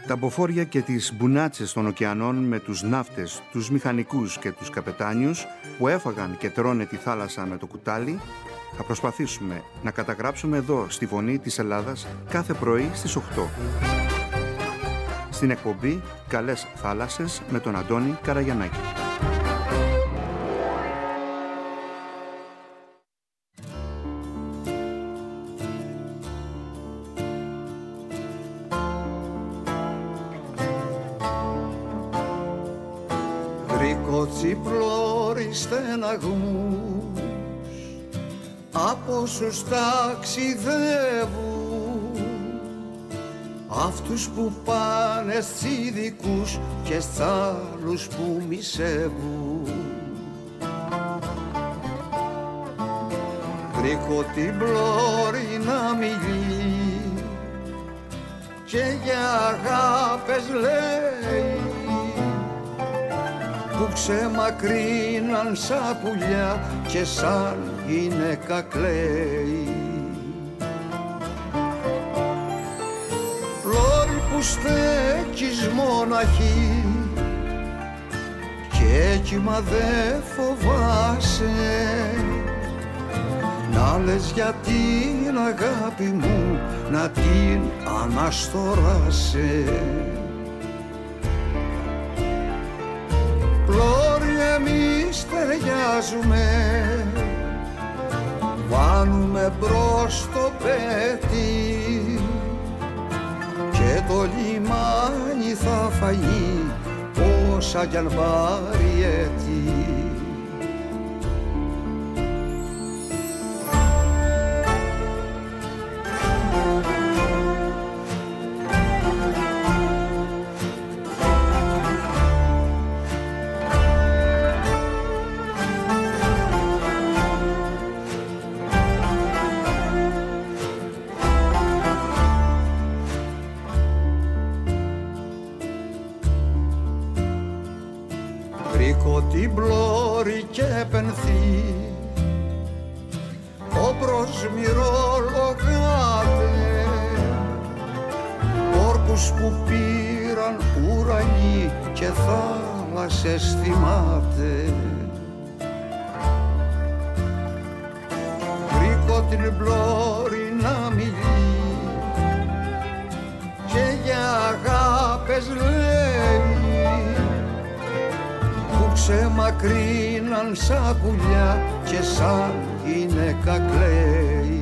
Τα μποφόρια και τις μπουνάτσες των ωκεανών με τους ναύτες, τους μηχανικούς και τους καπετάνιους που έφαγαν και τρώνε τη θάλασσα με το κουτάλι, θα προσπαθήσουμε να καταγράψουμε εδώ στη Φωνή της Ελλάδας κάθε πρωί στις 8. Στην εκπομπή «Καλές θάλασσες» με τον Αντώνη Καραγιαννάκη. Γρικοτσιπλώροι στεναγμούς από όσους ταξιδεύουν, αυτούς που πάνε στις ειδικούς και στ' άλλους που μισεύουν. Γρικοτσιπλώροι να μιλεί και για αγάπες λέει, που ξεμακρύναν σαν πουλιά και σαν γυναίκα κλαίει. Πλώρη που στέκεις μοναχή και κύμα δε φοβάσαι, να λες για την αγάπη μου να την αναστοράσαι. Πλώρη εμείς ταιριάζουμε, βάνουμε μπρος το πέτι και το λιμάνι θα φαγεί όσα κι αν πάρει έτη. Την πλώρη και πενθεί όμπρος μυρολογάτε, όρκους που πήραν ουρανοί και θάλασσες θυμάται. Βρήκω την πλώρη να μιλεί και για αγάπες λέει, ξεμακρύναν σαν πουλιά και σαν γυναίκα κλαίει.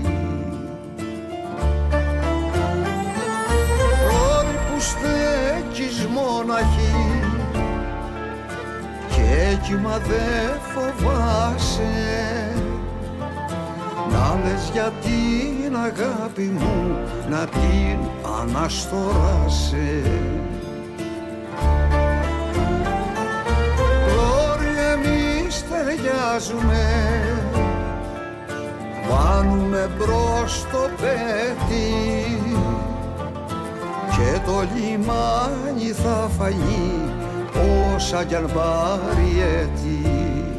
Πλώρη που στέκεις μοναχή και κύμα δε φοβάσαι, να λες για την αγάπη μου να την αναστοράσαι. Ταιριάζουμε, βάνουμε μπρος το πέτι και το λιμάνι θα φαγεί όσα κι αν πάρει έτη.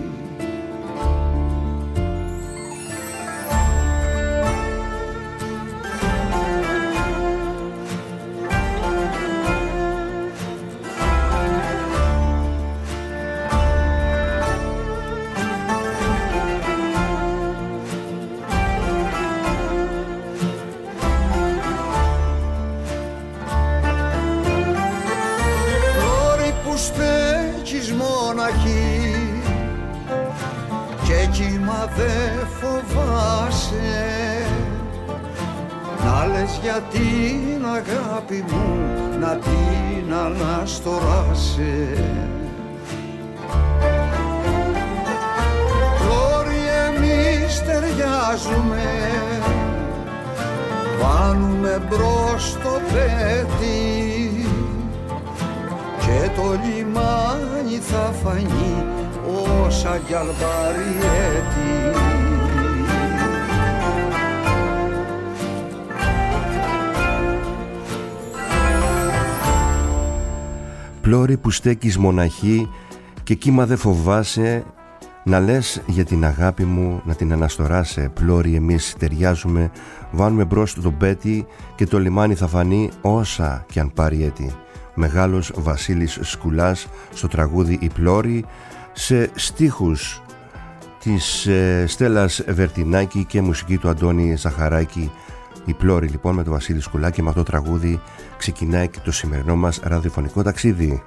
Και κύμα δε φοβάσαι, να λες για την αγάπη μου να την αναστοράσαι. Πλώρη εμείς ταιριάζουμε, βάνουμε μπρος το πέτι και το λιμάνι θα φανεί όσα κι αν πάρει έτη. Πλώρη που στέκεις μοναχή και κύμα δε φοβάσαι, να λες για την αγάπη μου να την αναστοράσαι. Πλώρη εμείς ταιριάζουμε, βάνουμε μπρος το πέτι και το λιμάνι θα φανεί όσα κι αν πάρει έτη. μεγάλος Βασίλης Σκουλάς στο τραγούδι «Η Πλώρη», σε στίχους της Στέλλας Βερτινάκη και μουσική του Αντώνη Ζαχαράκη. «Η Πλώρη» λοιπόν με τον Βασίλη Σκουλά, και με αυτό το τραγούδι ξεκινάει και το σημερινό μας ραδιοφωνικό ταξίδι.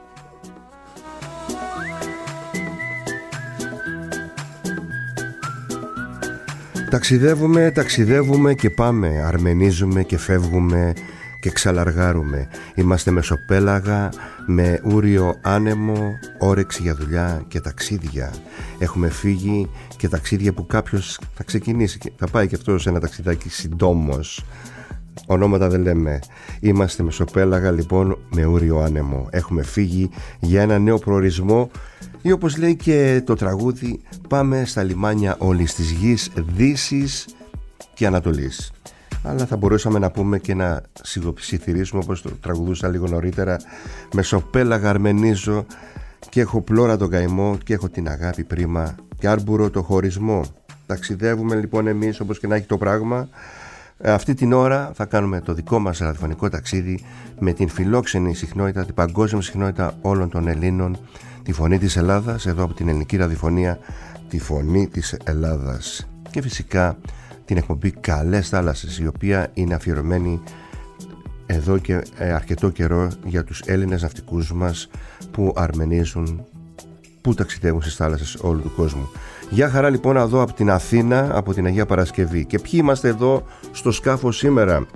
Ταξιδεύουμε και πάμε, αρμενίζουμε και φεύγουμε και ξαλαργάρουμε. Είμαστε μεσοπέλαγα με ούριο άνεμο, όρεξη για δουλειά και ταξίδια. Έχουμε φύγει και ταξίδια που κάποιος θα ξεκινήσει, θα πάει και αυτό σε ένα ταξιδάκι συντόμως. Ονόματα δεν λέμε. Είμαστε μεσοπέλαγα λοιπόν με ούριο άνεμο. Έχουμε φύγει για ένα νέο προορισμό, ή όπως λέει και το τραγούδι, πάμε στα λιμάνια όλης της γης, Δύσης και Ανατολής. Αλλά θα μπορούσαμε να πούμε και να σιγοψιθυρίσουμε, όπως το τραγουδούσα λίγο νωρίτερα, μεσοπέλαγα αρμενίζω και έχω πλώρα τον καημό και έχω την αγάπη πρίμα και άρμπουρο το χωρισμό. Ταξιδεύουμε λοιπόν εμείς, όπως και να έχει το πράγμα. Αυτή την ώρα θα κάνουμε το δικό μας ραδιοφωνικό ταξίδι με την φιλόξενη συχνότητα, την παγκόσμια συχνότητα όλων των Ελλήνων, τη Φωνή της Ελλάδας, εδώ από την Ελληνική Ραδιοφωνία, τη Φωνή της Ελλάδας, και φυσικά την εκπομπή Καλές Θάλασσες, η οποία είναι αφιερωμένη εδώ και αρκετό καιρό για τους Έλληνες ναυτικούς μας που αρμενίζουν, που ταξιδεύουν στις θάλασσες όλου του κόσμου. Γεια χαρά λοιπόν εδώ από την Αθήνα, από την Αγία Παρασκευή. Και ποιοι είμαστε εδώ στο σκάφος σήμερα?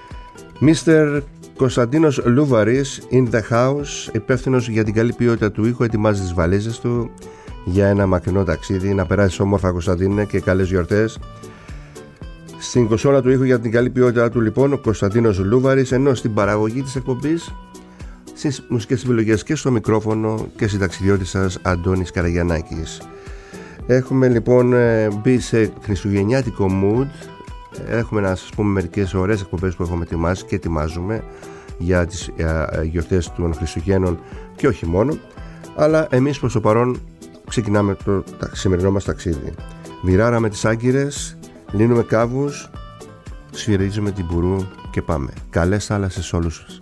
Mr. Κωνσταντίνος Λούβαρης in the house, υπεύθυνος για την καλή ποιότητα του ήχου, ετοιμάζει τις βαλίζες του για ένα μακρινό ταξίδι. Να περάσεις όμορφα, Κωνσταντίνε, και καλές γιορτές. Στην κονσόλα του ήχου για την καλή ποιότητά του λοιπόν ο Κωνσταντίνος Λούβαρης, ενώ στην παραγωγή της εκπομπής, στις μουσικές επιλογές και στο μικρόφωνο και συνταξιδιώτης σας Αντώνης Καραγιαννάκης. Έχουμε λοιπόν μπει σε χριστουγεννιάτικο mood. Έχουμε να σας πούμε μερικές ωραίες εκπομπές που έχουμε ετοιμάσει και ετοιμάζουμε για τις γιορτές των Χριστουγέννων και όχι μόνο. Αλλά εμείς προς το παρόν ξεκινάμε το σημερινό μας ταξίδι. Βυράραμε τις άγκυρες, λύνουμε κάβους, σφυρίζουμε την μπουρού και πάμε. Καλές θάλασσες σε όλους σας.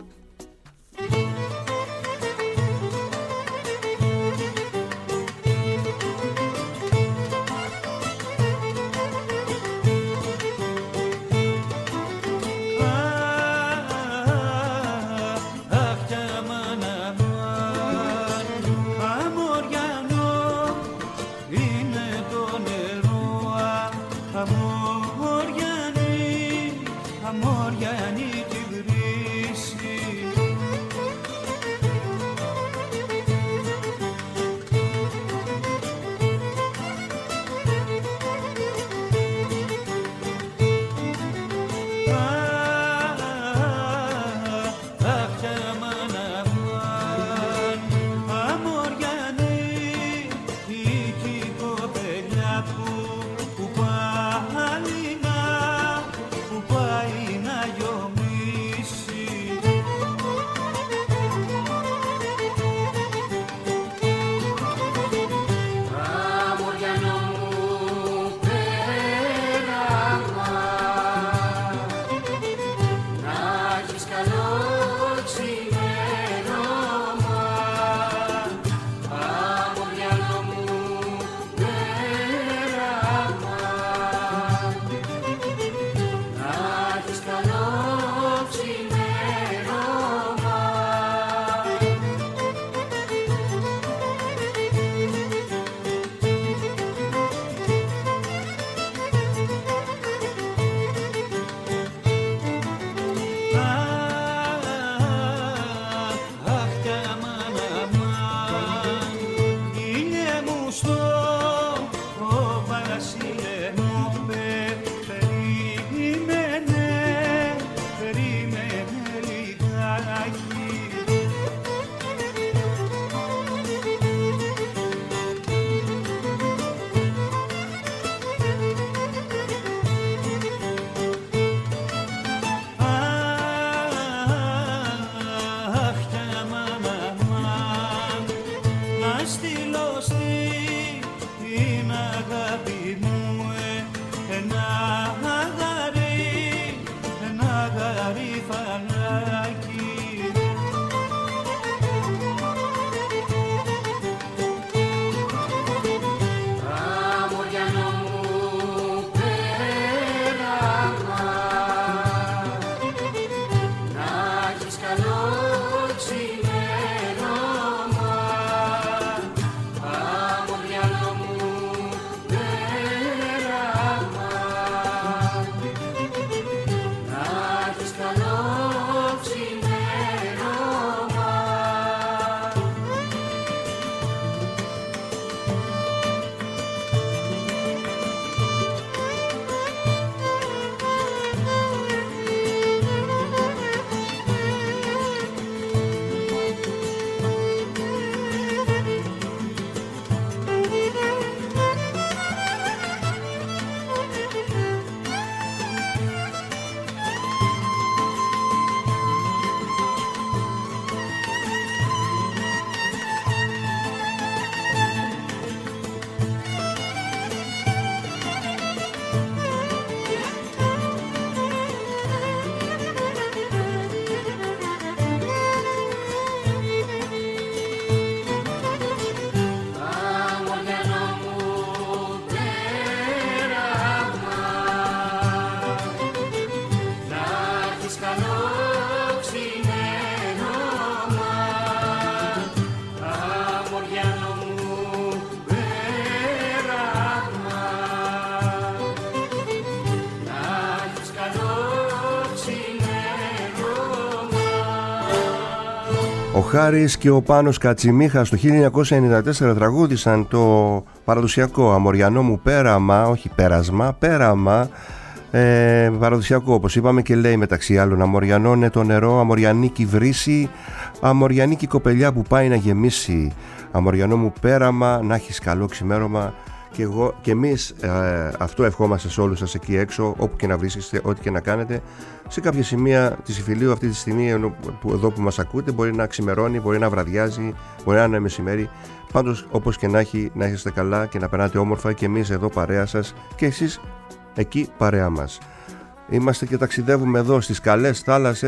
Ο Χάρης και ο Πάνος Κατσιμίχας το 1994 τραγούδισαν το παραδοσιακό «Αμοριανό μου πέραμα», όχι πέρασμα, πέραμα, παραδοσιακό όπως είπαμε, και λέει μεταξύ άλλων: «Αμοριανό το νερό, αμοριανίκη βρύση, αμοριανίκη κοπελιά που πάει να γεμίσει, αμοριανό μου πέραμα, να έχεις καλό ξημέρωμα». Και εμείς αυτό ευχόμαστε σε όλους σας εκεί έξω, όπου και να βρίσκεστε, ό,τι και να κάνετε. Σε κάποια σημεία της Ιφιλίου αυτή τη στιγμή, εδώ που μας ακούτε, μπορεί να ξημερώνει, μπορεί να βραδιάζει, μπορεί να είναι μεσημέρι. Πάντως, όπως και να έχει, να είστε καλά και να περνάτε όμορφα, και εμείς εδώ παρέα σας και εσείς εκεί παρέα μας. Είμαστε και ταξιδεύουμε εδώ στις καλές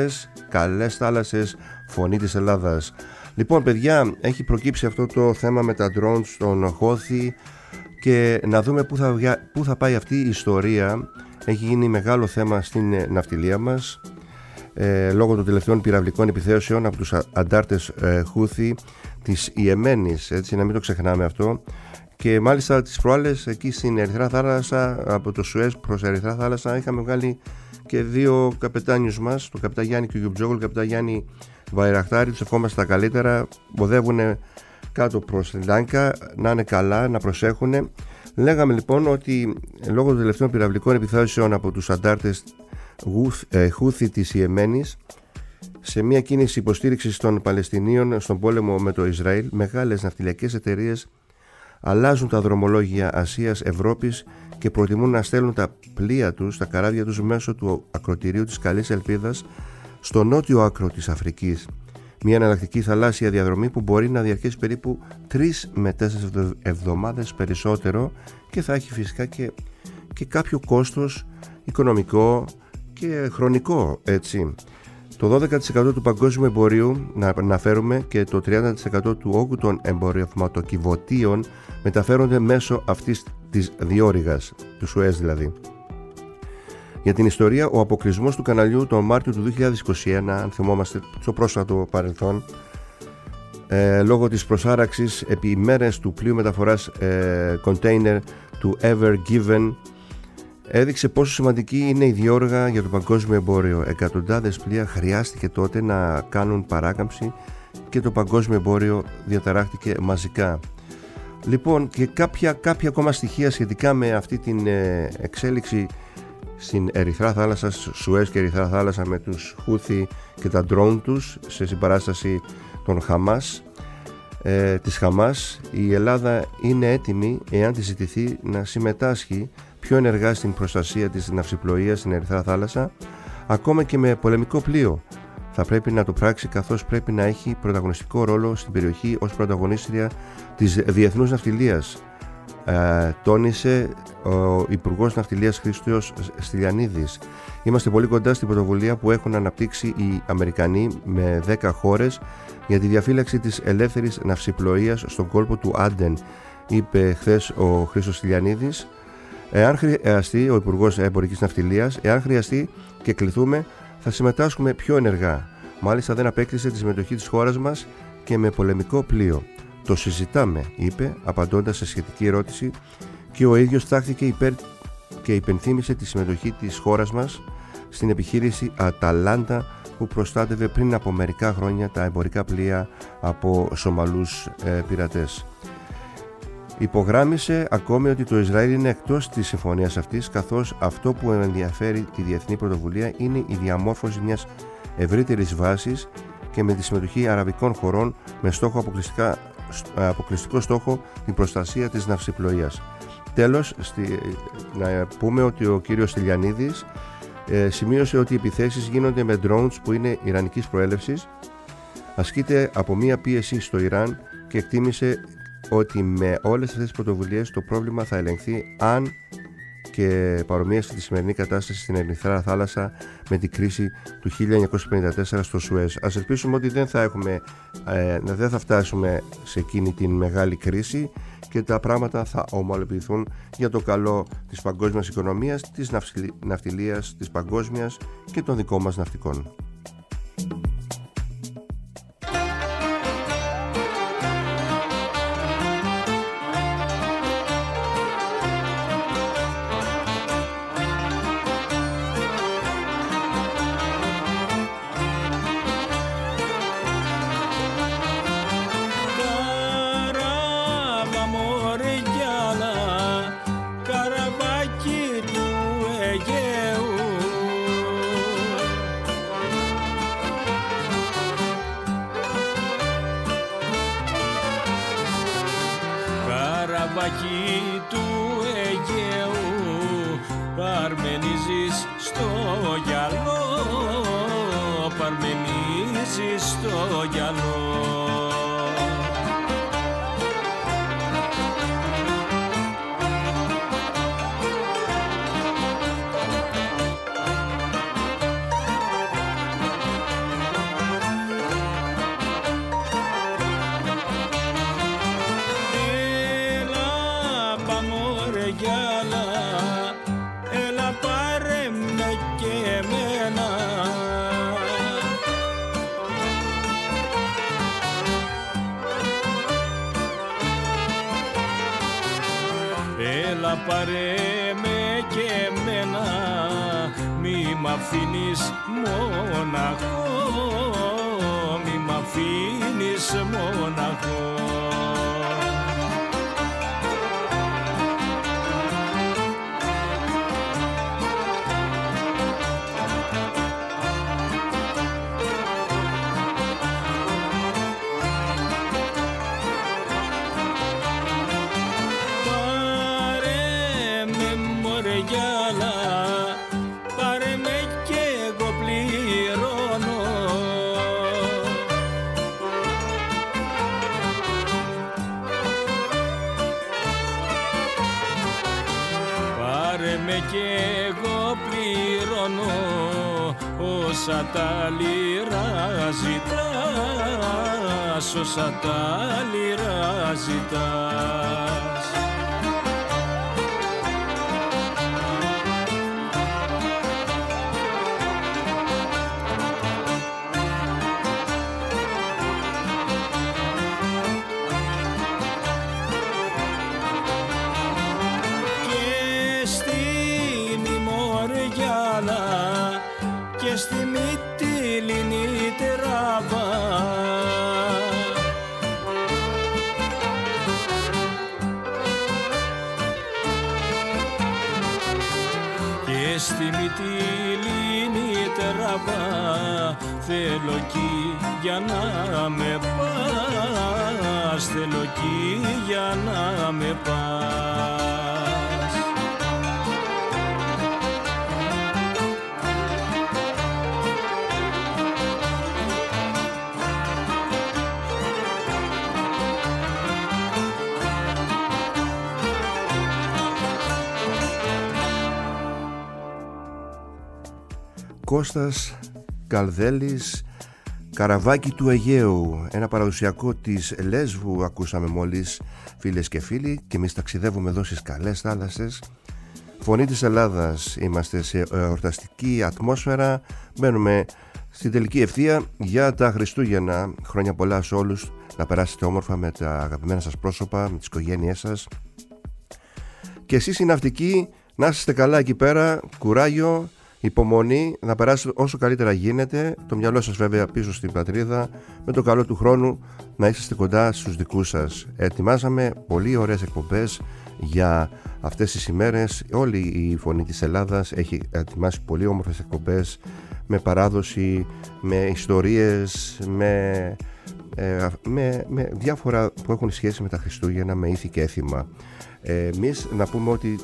θάλασσες, φωνή της Ελλάδας. Λοιπόν, παιδιά, έχει προκύψει αυτό το θέμα με τα drones στον Χόθη, και να δούμε πού θα πάει αυτή η ιστορία. Έχει γίνει μεγάλο θέμα στην ναυτιλία μας λόγω των τελευταίων πυραυλικών επιθέσεων από τους αντάρτες Χούθη της Ιεμένης, έτσι, να μην το ξεχνάμε αυτό. Και μάλιστα τις προάλλες εκεί στην Ερυθρά Θάλασσα, από το Σουέζ προς Ερυθρά Θάλασσα, είχαμε βγάλει και δύο καπετάνιους μας, τον καπετάν Γιάννη Κιουγιουτζόγλου, τον καπετάν Γιάννη Βαϊραχτάρη. Τους ευχόμαστε τα καλύτερα, μποδεύουν κάτω προς την Λάνκα, να είναι καλά, να προσέχουν. Λέγαμε λοιπόν ότι λόγω των τελευταίων πυραυλικών επιθέσεων από τους αντάρτες Χούθη της Ιεμένης, σε μια κίνηση υποστήριξης των Παλαιστινίων στον πόλεμο με το Ισραήλ, μεγάλες ναυτιλιακές εταιρείες αλλάζουν τα δρομολόγια Ασίας-Ευρώπης και προτιμούν να στέλνουν τα πλοία τους, τα καράβια τους, μέσω του ακροτηρίου της Καλής Ελπίδας στο νότιο άκρο της Αφρικής. Μια εναλλακτική θαλάσσια διαδρομή που μπορεί να διαρκέσει περίπου 3 με 4 εβδομάδες περισσότερο, και θα έχει φυσικά και κάποιο κόστος οικονομικό και χρονικό, έτσι. Το 12% του παγκόσμιου εμπορίου, να αναφέρουμε, και το 30% του όγκου των εμπορευματοκιβωτίων μεταφέρονται μέσω αυτής της διόρυγας, του Σουέζ δηλαδή. Για την ιστορία, ο αποκλεισμός του καναλιού τον Μάρτιο του 2021, αν θυμόμαστε, στο πρόσφατο παρελθόν, λόγω της προσάραξης επί μέρες του πλοίου μεταφοράς κοντέινερ του Ever Given, έδειξε πόσο σημαντική είναι η διόρυγα για το παγκόσμιο εμπόριο. Εκατοντάδες πλοία χρειάστηκε τότε να κάνουν παράκαμψη και το παγκόσμιο εμπόριο διαταράχτηκε μαζικά. Λοιπόν, και κάποια ακόμα στοιχεία σχετικά με αυτή την εξέλιξη στην Ερυθρά Θάλασσα, Σουέζ και Ερυθρά Θάλασσα, με τους Χούθη και τα ντρόουν τους σε συμπαράσταση των Χαμάς, της Χαμάς. Η Ελλάδα είναι έτοιμη, εάν τη ζητηθεί, να συμμετάσχει πιο ενεργά στην προστασία της ναυσιπλοείας στην Ερυθρά Θάλασσα, ακόμα και με πολεμικό πλοίο. Θα πρέπει να το πράξει, καθώς πρέπει να έχει πρωταγωνιστικό ρόλο στην περιοχή ως πρωταγωνίστρια της διεθνούς ναυτιλίας, τόνισε ο Υπουργός Ναυτιλίας Χρήστος Στυλιανίδης. Είμαστε πολύ κοντά στην πρωτοβουλία που έχουν αναπτύξει οι Αμερικανοί με 10 χώρες για τη διαφύλαξη της ελεύθερης ναυσιπλοείας στον κόλπο του Άντεν, είπε χθες ο Χρήστος Στυλιανίδης. Εάν χρειαστεί, ο Υπουργός Εμπορικής Ναυτιλίας, εάν χρειαστεί και κληθούμε, θα συμμετάσχουμε πιο ενεργά. Μάλιστα δεν απέκλεισε τη συμμετοχή της χώρας μας και με πολεμικό πλοίο. Το συζητάμε, είπε, απαντώντας σε σχετική ερώτηση, και ο ίδιος τάχθηκε υπέρ και υπενθύμησε τη συμμετοχή της χώρας μας στην επιχείρηση Αταλάντα, που προστάτευε πριν από μερικά χρόνια τα εμπορικά πλοία από Σομαλούς πειρατές. Υπογράμμισε ακόμη ότι το Ισραήλ είναι εκτός της συμφωνίας αυτής, καθώς αυτό που ενδιαφέρει τη διεθνή πρωτοβουλία είναι η διαμόρφωση μιας ευρύτερης βάσης και με τη συμμετοχή αραβικών χωρών με αποκλειστικό στόχο την προστασία της ναυσιπλοείας. Τέλος, να πούμε ότι ο κύριος Στυλιανίδης σημείωσε ότι οι επιθέσεις γίνονται με drones που είναι ιρανικής προέλευσης, ασκείται από μία πίεση στο Ιράν, και εκτίμησε ότι με όλες αυτές τις πρωτοβουλίες το πρόβλημα θα ελεγχθεί αν και παρομοίασε τη σημερινή κατάσταση στην Ερυθρά Θάλασσα με την κρίση του 1954 στο Σουέζ. Ας ελπίσουμε ότι δεν θα φτάσουμε σε εκείνη την μεγάλη κρίση και τα πράγματα θα ομαλοποιηθούν για το καλό της παγκόσμιας οικονομίας, της ναυτιλίας, της παγκόσμιας και των δικών μας ναυτικών. εκεί του Αιγαίου παρμενίζεις στο γυαλό, παρμενίζεις στο γυαλό. πάρε με και εμένα, μη μ' αφήνεις μοναχό, μη μ' αφήνεις μοναχό. Και εγώ πληρώνω όσα τα λίρα ζητάς, όσα τα λίρα ζητάς. Και στη Μυτιληνή τραβά, και στη Μυτιληνή τραβά, θέλω εκεί για να με πας, θέλω εκεί για να με πας. Κώστας Καλδέλης, Καραβάκι του Αιγαίου, ένα παραδοσιακό της Λέσβου ακούσαμε μόλις, φίλες και φίλοι, και εμείς ταξιδεύουμε εδώ στις καλές θάλασσες. Φωνή της Ελλάδας, είμαστε σε εορταστική ατμόσφαιρα, μπαίνουμε στην τελική ευθεία για τα Χριστούγεννα. Χρόνια πολλά σε όλους, να περάσετε όμορφα με τα αγαπημένα σας πρόσωπα, με τις οικογένειές σας, και εσείς οι ναυτικοί να είστε καλά εκεί πέρα, κουράγιο, υπομονή, να περάσετε όσο καλύτερα γίνεται, το μυαλό σας βέβαια πίσω στην πατρίδα, με το καλό του χρόνου να είσαστε κοντά στους δικούς σας. Ετοιμάζαμε πολύ ωραίες εκπομπές για αυτές τις ημέρες. Όλη η Φωνή της Ελλάδας έχει ετοιμάσει πολύ όμορφες εκπομπές με παράδοση, με ιστορίες, με διάφορα που έχουν σχέση με τα Χριστούγεννα, με ήθη και έθιμα. Εμείς να πούμε ότι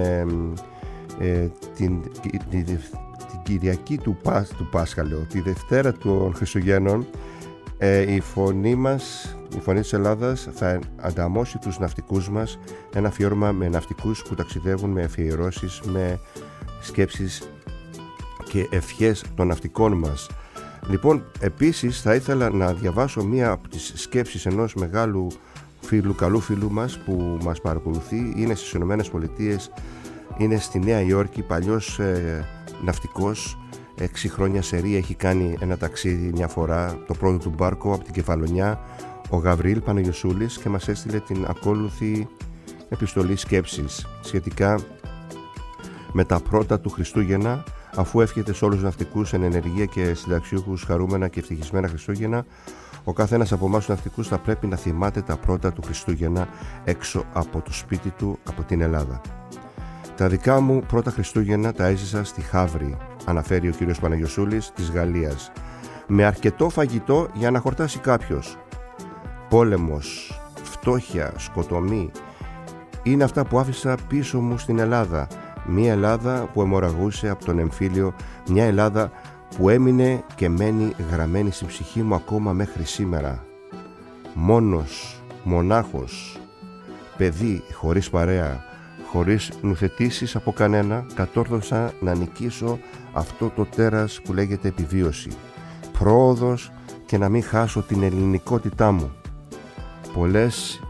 την Κυριακή του Πάσχα, τη Δευτέρα των Χριστουγέννων, η φωνή μας, η Φωνή της Ελλάδας, θα ανταμώσει τους ναυτικούς μας, ένα αφιέρωμα με ναυτικούς που ταξιδεύουν, με αφιερώσεις, με σκέψεις και ευχές των ναυτικών μας. Λοιπόν, επίσης θα ήθελα να διαβάσω μία από τις σκέψεις ενός μεγάλου φίλου, καλού φίλου μας που μας παρακολουθεί. Είναι στις Ηνωμένες Πολιτείες, είναι στη Νέα Υόρκη, παλιός ναυτικός, 6 χρόνια σερί έχει κάνει ένα ταξίδι μια φορά, το πρώτο του μπάρκο από την Κεφαλονιά, ο Γαβριήλ Παναγιωσούλης, και μας έστειλε την ακόλουθη επιστολή σκέψης σχετικά με τα πρώτα του Χριστούγεννα, αφού εύχεται σε όλους τους ναυτικούς εν ενεργεία και συνταξιούχους χαρούμενα και ευτυχισμένα Χριστούγεννα. Ο καθένας από εμάς τους ναυτικούς θα πρέπει να θυμάται τα πρώτα του Χριστούγεννα έξω από το σπίτι του, από την Ελλάδα. Τα δικά μου πρώτα Χριστούγεννα τα έζησα στη Χαύρη, αναφέρει ο κύριος Παναγιωσούλης, της Γαλλίας, με αρκετό φαγητό για να χορτάσει κάποιος. Πόλεμος, φτώχεια, σκοτωμή Είναι αυτά που άφησα πίσω μου στην Ελλάδα. Μια Ελλάδα που αιμορραγούσε από τον εμφύλιο, μια Ελλάδα που έμεινε και μένει γραμμένη στην ψυχή μου ακόμα μέχρι σήμερα. Μόνος, μονάχος, παιδί, χωρίς παρέα, χωρίς νουθετήσεις από κανένα, κατόρθωσα να νικήσω αυτό το τέρας που λέγεται επιβίωση. Πρόοδος και να μην χάσω την ελληνικότητά μου. Πολλές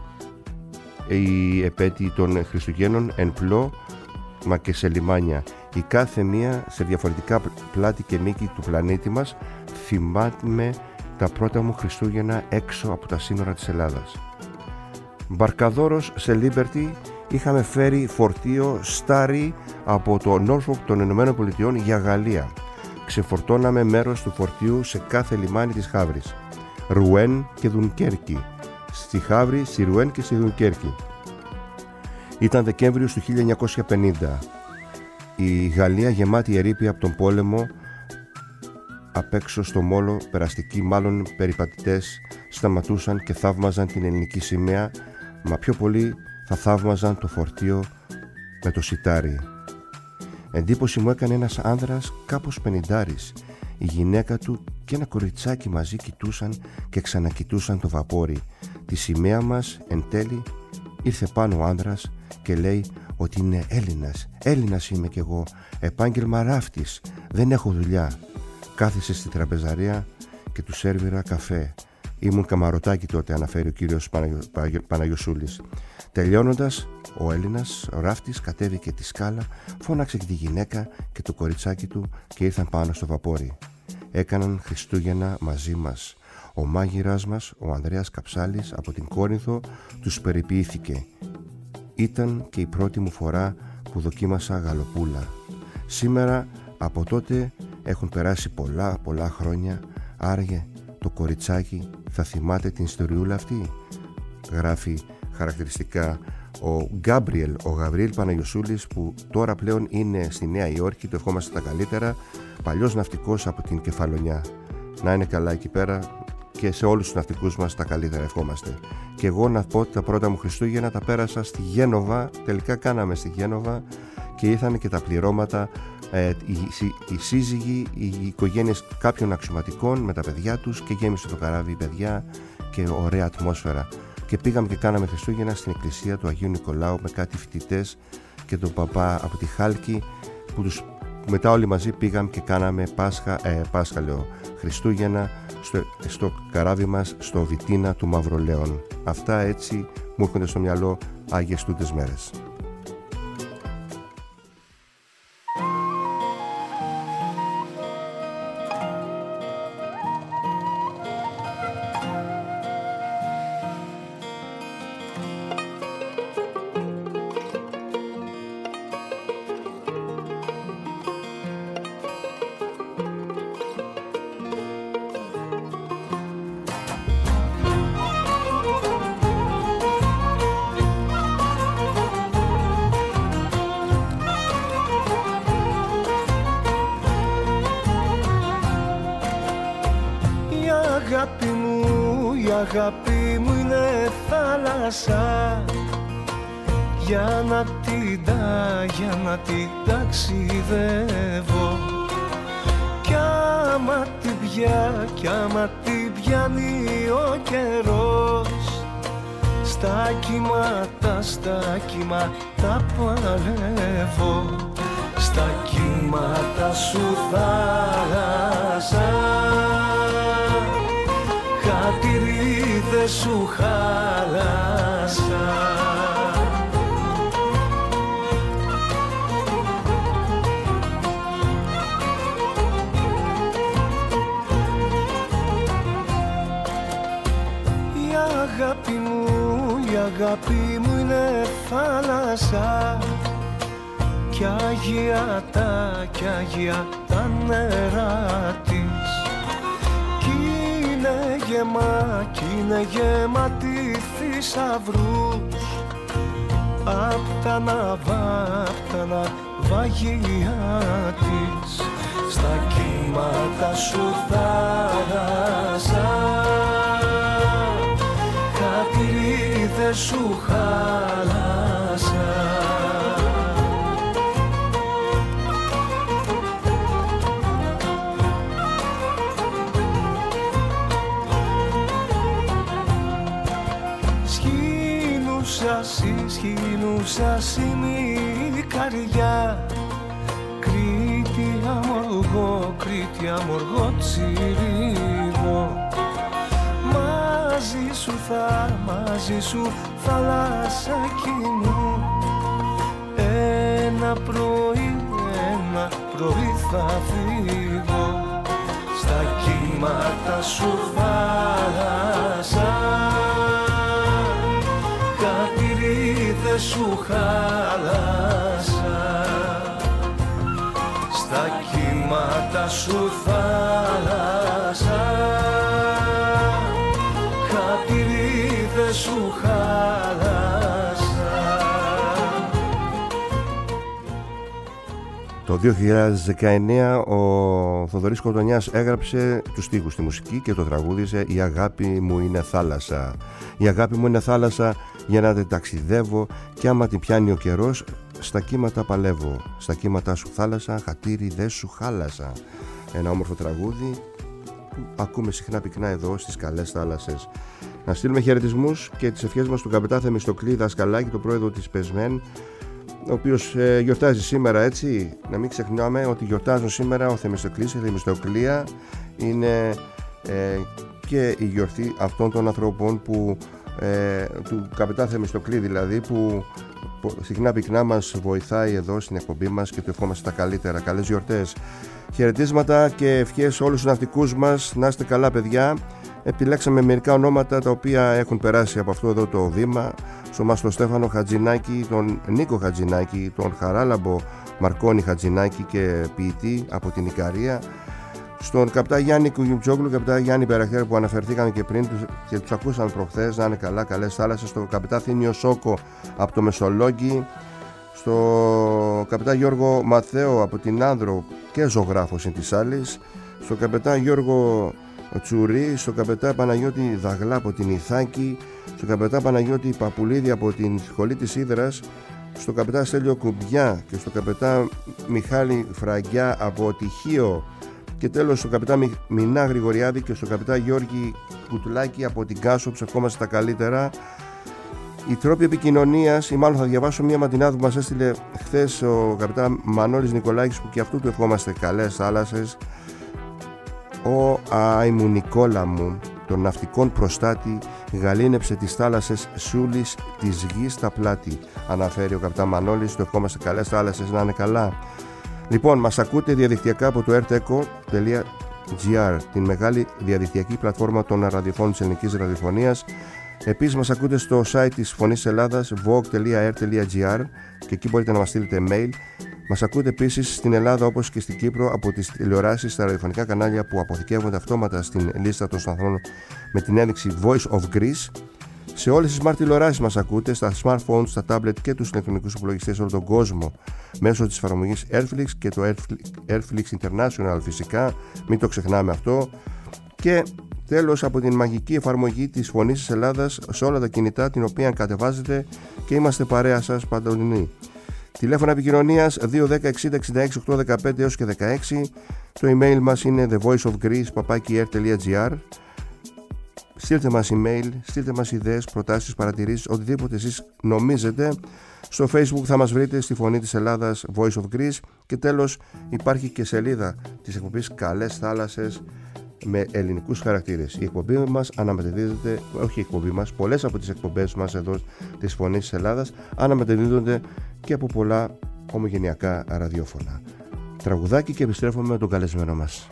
οι επέτειοι των Χριστουγέννων εν πλώ, μα και σε λιμάνια. Η κάθε μία σε διαφορετικά πλάτη και μήκη του πλανήτη μας θυμάμαι τα πρώτα μου Χριστούγεννα έξω από τα σύνορα της Ελλάδας. Μπαρκαδόρος σε Liberty είχαμε φέρει φορτίο στάρι από το Norfolk των Ηνωμένων Πολιτειών για Γαλλία. Ξεφορτώναμε μέρος του φορτίου σε κάθε λιμάνι της Χαύρης. Ρουέν και Δουνκέρκη. Στη Χαύρη, στη Ρουέν και στη Δουνκέρκη. Ήταν Δεκέμβριος του 1950. Η Γαλλία γεμάτη ερείπια από τον πόλεμο. Απ' έξω στο μόλο, περαστικοί μάλλον περιπατητές, σταματούσαν και θαύμαζαν την ελληνική σημαία, μα πιο πολύ θα θαύμαζαν το φορτίο με το σιτάρι. Εντύπωση μου έκανε ένας άνδρας κάπως πενηντάρης. Η γυναίκα του και ένα κοριτσάκι μαζί κοιτούσαν και ξανακοιτούσαν το βαπόρι. Τη σημαία μας εν τέλει ήρθε πάνω ο άνδρας και λέει ότι είναι Έλληνας. Έλληνας είμαι κι εγώ, επάγγελμα ράφτης, δεν έχω δουλειά. Κάθισε στη τραπεζαρία και του σέρβιρα καφέ. Ήμουν καμαρωτάκι τότε, αναφέρει ο κύριος Παναγιωσούλης. Τελειώνοντας, ο Έλληνας, ο ράφτης, κατέβηκε τη σκάλα, φώναξε και τη γυναίκα και το κοριτσάκι του και ήρθαν πάνω στο βαπόρι. Έκαναν Χριστούγεννα μαζί μας. Ο μάγειρας μας, ο Ανδρέας Καψάλης, από την Κόρινθο, τους περιποιήθηκε. Ήταν και η πρώτη μου φορά που γαλοπούλα. Σήμερα, από τότε, έχουν περάσει πολλά χρόνια. Άραγε το κοριτσάκι θα θυμάται την ιστοριούλα αυτή? Γράφει χαρακτηριστικά ο Γαβριήλ Παναγιωσούλης, που τώρα πλέον είναι στη Νέα Υόρκη. Το ευχόμαστε τα καλύτερα. Παλιός ναυτικός από την Κεφαλονιά. Να είναι καλά εκεί πέρα, και σε όλους τους ναυτικούς μας τα καλύτερα ευχόμαστε. Και εγώ να πω ότι τα πρώτα μου Χριστούγεννα τα πέρασα στη Γένοβα. Τελικά κάναμε στη Γένοβα και ήρθαν και τα πληρώματα, οι σύζυγοι, οι οικογένειες κάποιων αξιωματικών με τα παιδιά τους, και γέμισε το καράβι παιδιά και ωραία ατμόσφαιρα. Και πήγαμε και κάναμε Χριστούγεννα στην εκκλησία του Αγίου Νικολάου με κάτι φοιτητές και τον παπά από τη Χάλκη, που μετά όλοι μαζί πήγαμε και κάναμε Χριστούγεννα στο καράβι μας στο Βιτίνα του Μαυρολέων. Αυτά έτσι μου έρχονται στο μυαλό Άγιες τούτες μέρες. Η αγάπη μου είναι θάλασσα, για να την ταξιδεύω. Κι άμα την πιάνει ο καιρός, στα κύματα παλεύω. Στα κύματα σου θάλασσα, χατηρίδες σου χάλασα. Η αγάπη μου είναι θάλασσα, κι άγια τα νερά της. Κι είναι γεμάτη θησαυρούς, απ' τα ναυάγια της. Στα κύματα σου θάλασσα, χατηρίδες σου χάλασα. ισχυνούσας είναι η καρδιά. Κρήτη αμοργό, Κρήτη αμοργό τσιρίδο. Μαζί σου θάλασσάκι μου. Ένα πρωί θα φύγω. Στα κύματα σου θάλασσα, χατηρίδες σου χάλασα. Στα κύματα σου θάλασσα, χατηρίδες σου χάλασα. Το 2019 ο Θοδωρής Κοντονιάς έγραψε τους στίχους στη μουσική και το τραγούδισε «Η αγάπη μου είναι θάλασσα». Η αγάπη μου είναι θάλασσα για να την ταξιδεύω και άμα την πιάνει ο καιρός στα κύματα παλεύω. Στα κύματα σου θάλασσα, χατήρι δε σου χάλασα. Ένα όμορφο τραγούδι που ακούμε συχνά πυκνά εδώ στις καλές θάλασσες. Να στείλουμε χαιρετισμούς και τις ευχές μας στον καπετάν Θεμιστοκλή Δασκαλάκη, τον πρόεδρο της ΠΕΣΜΕΝ, ο οποίος γιορτάζει σήμερα, έτσι. Να μην ξεχνάμε ότι γιορτάζουν σήμερα ο Θεμιστοκλής, η Θεμιστοκλία. Είναι και η γιορτή αυτών των ανθρώπων που, του καπετάν Θεμιστοκλή δηλαδή, που συχνά πυκνά μας βοηθάει εδώ στην εκπομπή μας και του ευχόμαστε τα καλύτερα. Καλές γιορτές. Χαιρετίσματα και ευχές σε όλους τους ναυτικούς μας. Να είστε καλά, παιδιά. Επιλέξαμε μερικά ονόματα τα οποία έχουν περάσει από αυτό εδώ το βήμα. Στο Μάστο Στέφανο Χατζηνάκη, τον Νίκο Χατζηνάκη, τον Χαράλαμπο Μαρκόνη Χατζηνάκη και ποιητή από την Ικαρία. Στον καπτά Γιάννη Κουγιουμτζόγλου, καπτά Γιάννη Περαχτέρ που αναφερθήκαμε και πριν και τους ακούσαμε προχθές, να είναι καλά, καλές θάλασσες. Στον καπτά Θήνιο Σόκο από το Μεσολόγγι. Στο καπετά Γιώργο Μαθαίο από την Άνδρο και ζωγράφος είναι της άλλης. Στο καπετά Γιώργο Τσουρί, στο καπετά Παναγιώτη Δαγλά από την Ιθάκη, στο καπετά Παναγιώτη Παπουλίδη από την Σχολή της Ύδρας, στο καπετά Στέλιο Κουμπιά και στο καπετά Μιχάλη Φραγκιά από Τυχείο, και τέλος στο καπετά Μινά Γρηγοριάδη και στο καπετά Γιώργη Κουτουλάκη από την Κάσο. Ψευκόμαστε τα καλύτερα. Οι τρόποι επικοινωνίας, ή μάλλον θα διαβάσω μια μαντινάδα που μας έστειλε χθες ο καπετά Μανώλης Νικολάκης, που και αυτού του ευχόμαστε καλές θάλασσες. Ο Άιμου Νικόλα μου, τον ναυτικών προστάτη, γαλήνεψε τις θάλασσες Σούλης της γης στα πλάτη. Αναφέρει ο καπετάν Μανώλης, το ευχόμαστε καλές θάλασσες, να είναι καλά. Λοιπόν, μας ακούτε διαδικτυακά από το eartheco.gr, την μεγάλη διαδικτυακή πλατφόρμα των ραδιοφώνων της ελληνικής ραδιοφωνίας. Επίσης μας ακούτε στο site της Φωνής Ελλάδας, vogue.air.gr, και εκεί μπορείτε να μας στείλετε mail. Μας ακούτε επίσης στην Ελλάδα όπως και στην Κύπρο από τις τηλεοράσεις, στα ραδιοφωνικά κανάλια που αποθηκεύονται αυτόματα στην λίστα των σταθμών με την ένδειξη Voice of Greece. Σε όλες τις smart τηλεοράσεις μας ακούτε, στα smartphones, στα tablet και τους ηλεκτρονικούς υπολογιστές σε όλο τον κόσμο, μέσω της εφαρμογής Airflix και το Airflix International φυσικά, μην το ξεχνάμε αυτό. Και τέλος από την μαγική εφαρμογή της Φωνής της Ελλάδας σε όλα τα κινητά, την οποία κατεβάζετε και είμαστε παρέα σας παντονινή. Τηλέφωνα επικοινωνίας 210 60 66 815 έως και 16. Το email μας είναι thevoiceofgreece@air.gr. Στείλτε μας email, στείλτε μας ιδέες, προτάσεις, παρατηρήσεις, οτιδήποτε εσείς νομίζετε. Στο Facebook θα μας βρείτε στη Φωνή της Ελλάδας Voice of Greece. Και τέλος υπάρχει και σελίδα της εκπομπής Καλές Θάλασσες με ελληνικούς χαρακτήρες. Η εκπομπή μας αναμεταδίδεται, όχι η εκπομπή μας, πολλές από τις εκπομπές μας εδώ της Φωνής της Ελλάδας αναμεταδίδονται και από πολλά ομογενειακά ραδιόφωνα. Τραγουδάκι και επιστρέφουμε με τον καλεσμένο μας.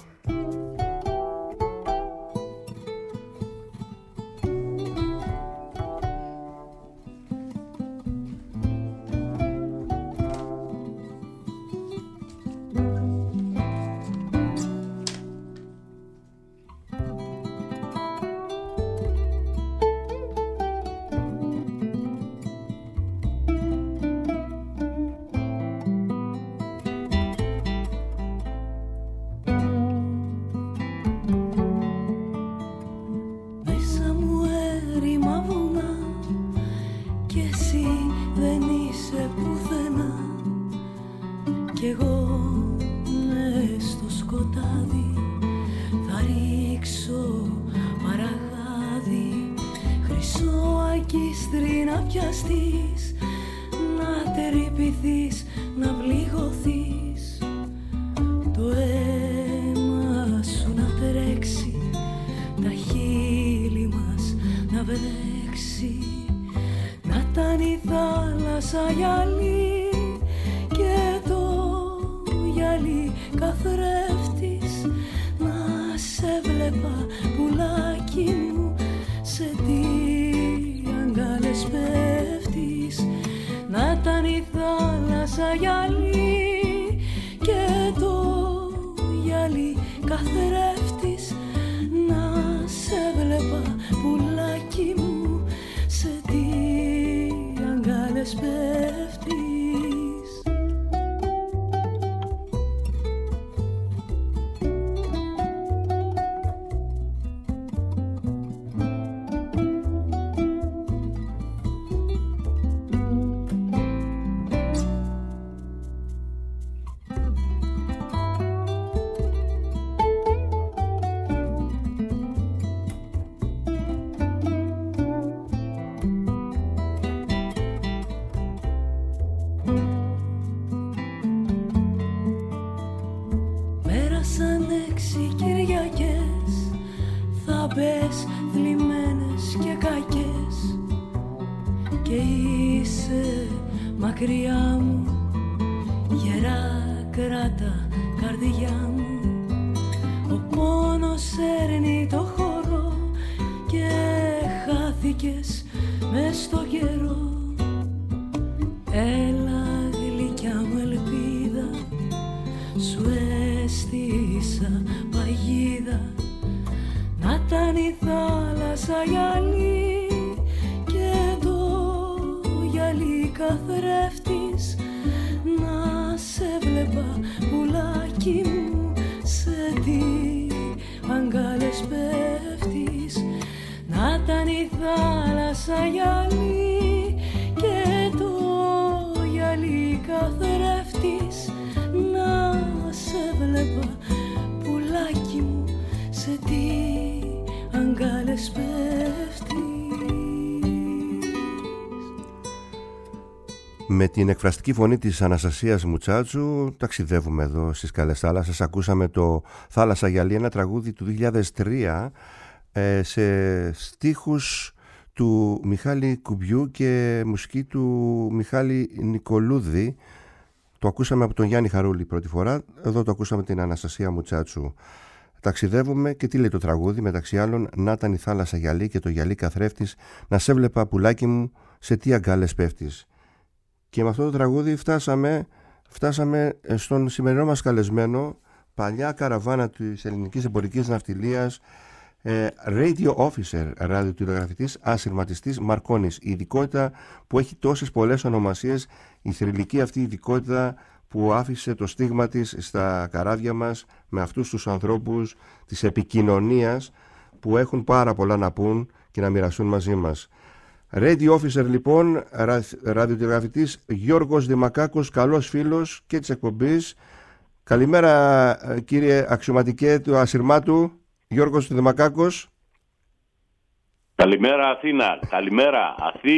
πιαστείς, να τερυπηθείς, να πληγωθείς, το αίμα σου να τρέξει, τα χείλη μας να βρέξει, να ήταν η θάλασσα γυαλί και το γυαλί καθρέφτης, να σε βλέπα πουλάκι μου, σε τι αγκάλες πέφτεις, να ήταν η θάλασσα γυαλί και το γυαλί καθρέφτης, να σε βλέπα πουλάκι μου, σε τι αγκάλες πέφτεις. Μακριά μου, γερά κράτα καρδιά μου, ο πόνος έρνει το χώρο και χάθηκες μες στο καιρό. Έλα γλυκιά μου ελπίδα, σου έστησα παγίδα, να ήταν η θάλασσα γυαλί και το γυαλί καθρέφτης, να σε βλέπα πουλάκι μου, σε τι αγκάλες πέφτεις, να ήταν η θάλασσα γυαλί και το γυαλί καθρέφτης, να σε βλέπα πουλάκι μου, σε τι αγκάλες πέφτεις. Με την εκφραστική φωνή της Αναστασίας Μουτσάτσου ταξιδεύουμε εδώ στις καλές θάλασσες. Ακούσαμε το «Θάλασσα γυαλί», ένα τραγούδι του 2003 σε στίχους του Μιχάλη Κουμπιού και μουσική του Μιχάλη Νικολούδη. Το ακούσαμε από τον Γιάννη Χαρούλη πρώτη φορά, εδώ το ακούσαμε την Αναστασία Μουτσάτσου. Ταξιδεύουμε και τι λέει το τραγούδι, μεταξύ άλλων, να ήταν η θάλασσα γυαλί και το γυαλί καθρέφτης, να σε βλέπα πουλάκι μου, σε τι αγκάλες πέφτεις. Και με αυτό το τραγούδι φτάσαμε στον σημερινό μας καλεσμένο, παλιά καραβάνα της ελληνικής εμπορικής ναυτιλίας, radio officer, ραδιοτηλεγραφητής, ασυρματιστής Μαρκώνης. Η ειδικότητα που έχει τόσες πολλές ονομασίες, η θρυλική αυτή ειδικότητα που άφησε το στίγμα της στα καράβια μας με αυτούς τους ανθρώπους της επικοινωνίας που έχουν πάρα πολλά να πούν και να μοιραστούν μαζί μας. Radio Officer λοιπόν, ραδιοτηλεγραφητής Γιώργος Δημακάκος, καλός φίλος και της εκπομπής. Καλημέρα κύριε αξιωματικέ του Ασυρμάτου, Γιώργος Δημακάκος. Καλημέρα Αθήνα, καλημέρα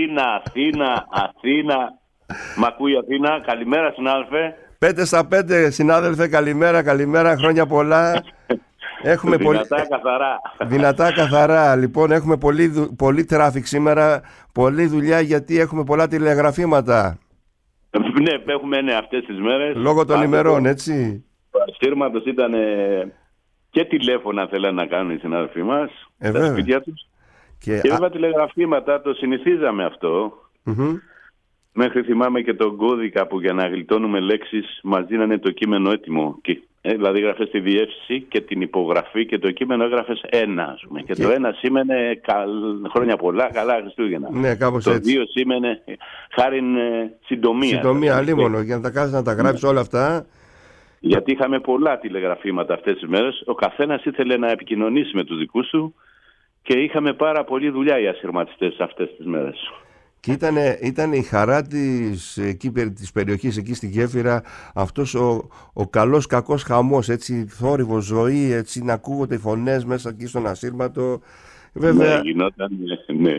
Αθήνα. Μ' ακούει Αθήνα, καλημέρα συνάδελφε. 5-5 συνάδελφε, καλημέρα, χρόνια πολλά. Έχουμε δυνατά καθαρά. Λοιπόν, έχουμε πολύ τράφικ σήμερα, πολλή δουλειά γιατί έχουμε πολλά τηλεγραφήματα. Ναι, έχουμε αυτές τις μέρες. Λόγω των ημερών, έτσι. Ο ασύρματος ήταν και τηλέφωνα θέλανε να κάνουν οι συνάδελφοί μας στα σπίτια τους. Και βέβαια τηλεγραφήματα, το συνηθίζαμε αυτό. Μέχρι θυμάμαι και τον κώδικα που για να γλιτώνουμε λέξεις μας δίνανε το κείμενο έτοιμο. Δηλαδή έγραφες τη διεύθυνση και την υπογραφή και το κείμενο έγραφες ένα, ας πούμε. Και το ένα σήμαινε χρόνια πολλά, καλά Χριστούγεννα. Ναι, κάπως το έτσι. 2 σήμαινε χάριν συντομία. Συντομία, αλίμονο, για να τα κάνεις να τα γράψεις όλα αυτά. Γιατί είχαμε πολλά τηλεγραφήματα αυτές τις μέρες. Ο καθένας ήθελε να επικοινωνήσει με τους δικούς του και είχαμε πάρα πολλή δουλειά οι ασυρματιστές αυτές τις μέρες. Και ήταν η χαρά της περιοχής εκεί στη Γέφυρα, αυτός ο καλός κακός χαμός, έτσι, θόρυβος, ζωή, έτσι, να ακούγονται οι φωνές μέσα εκεί στον Ασύρματο. Βέβαια. Ναι, γινόταν, ναι.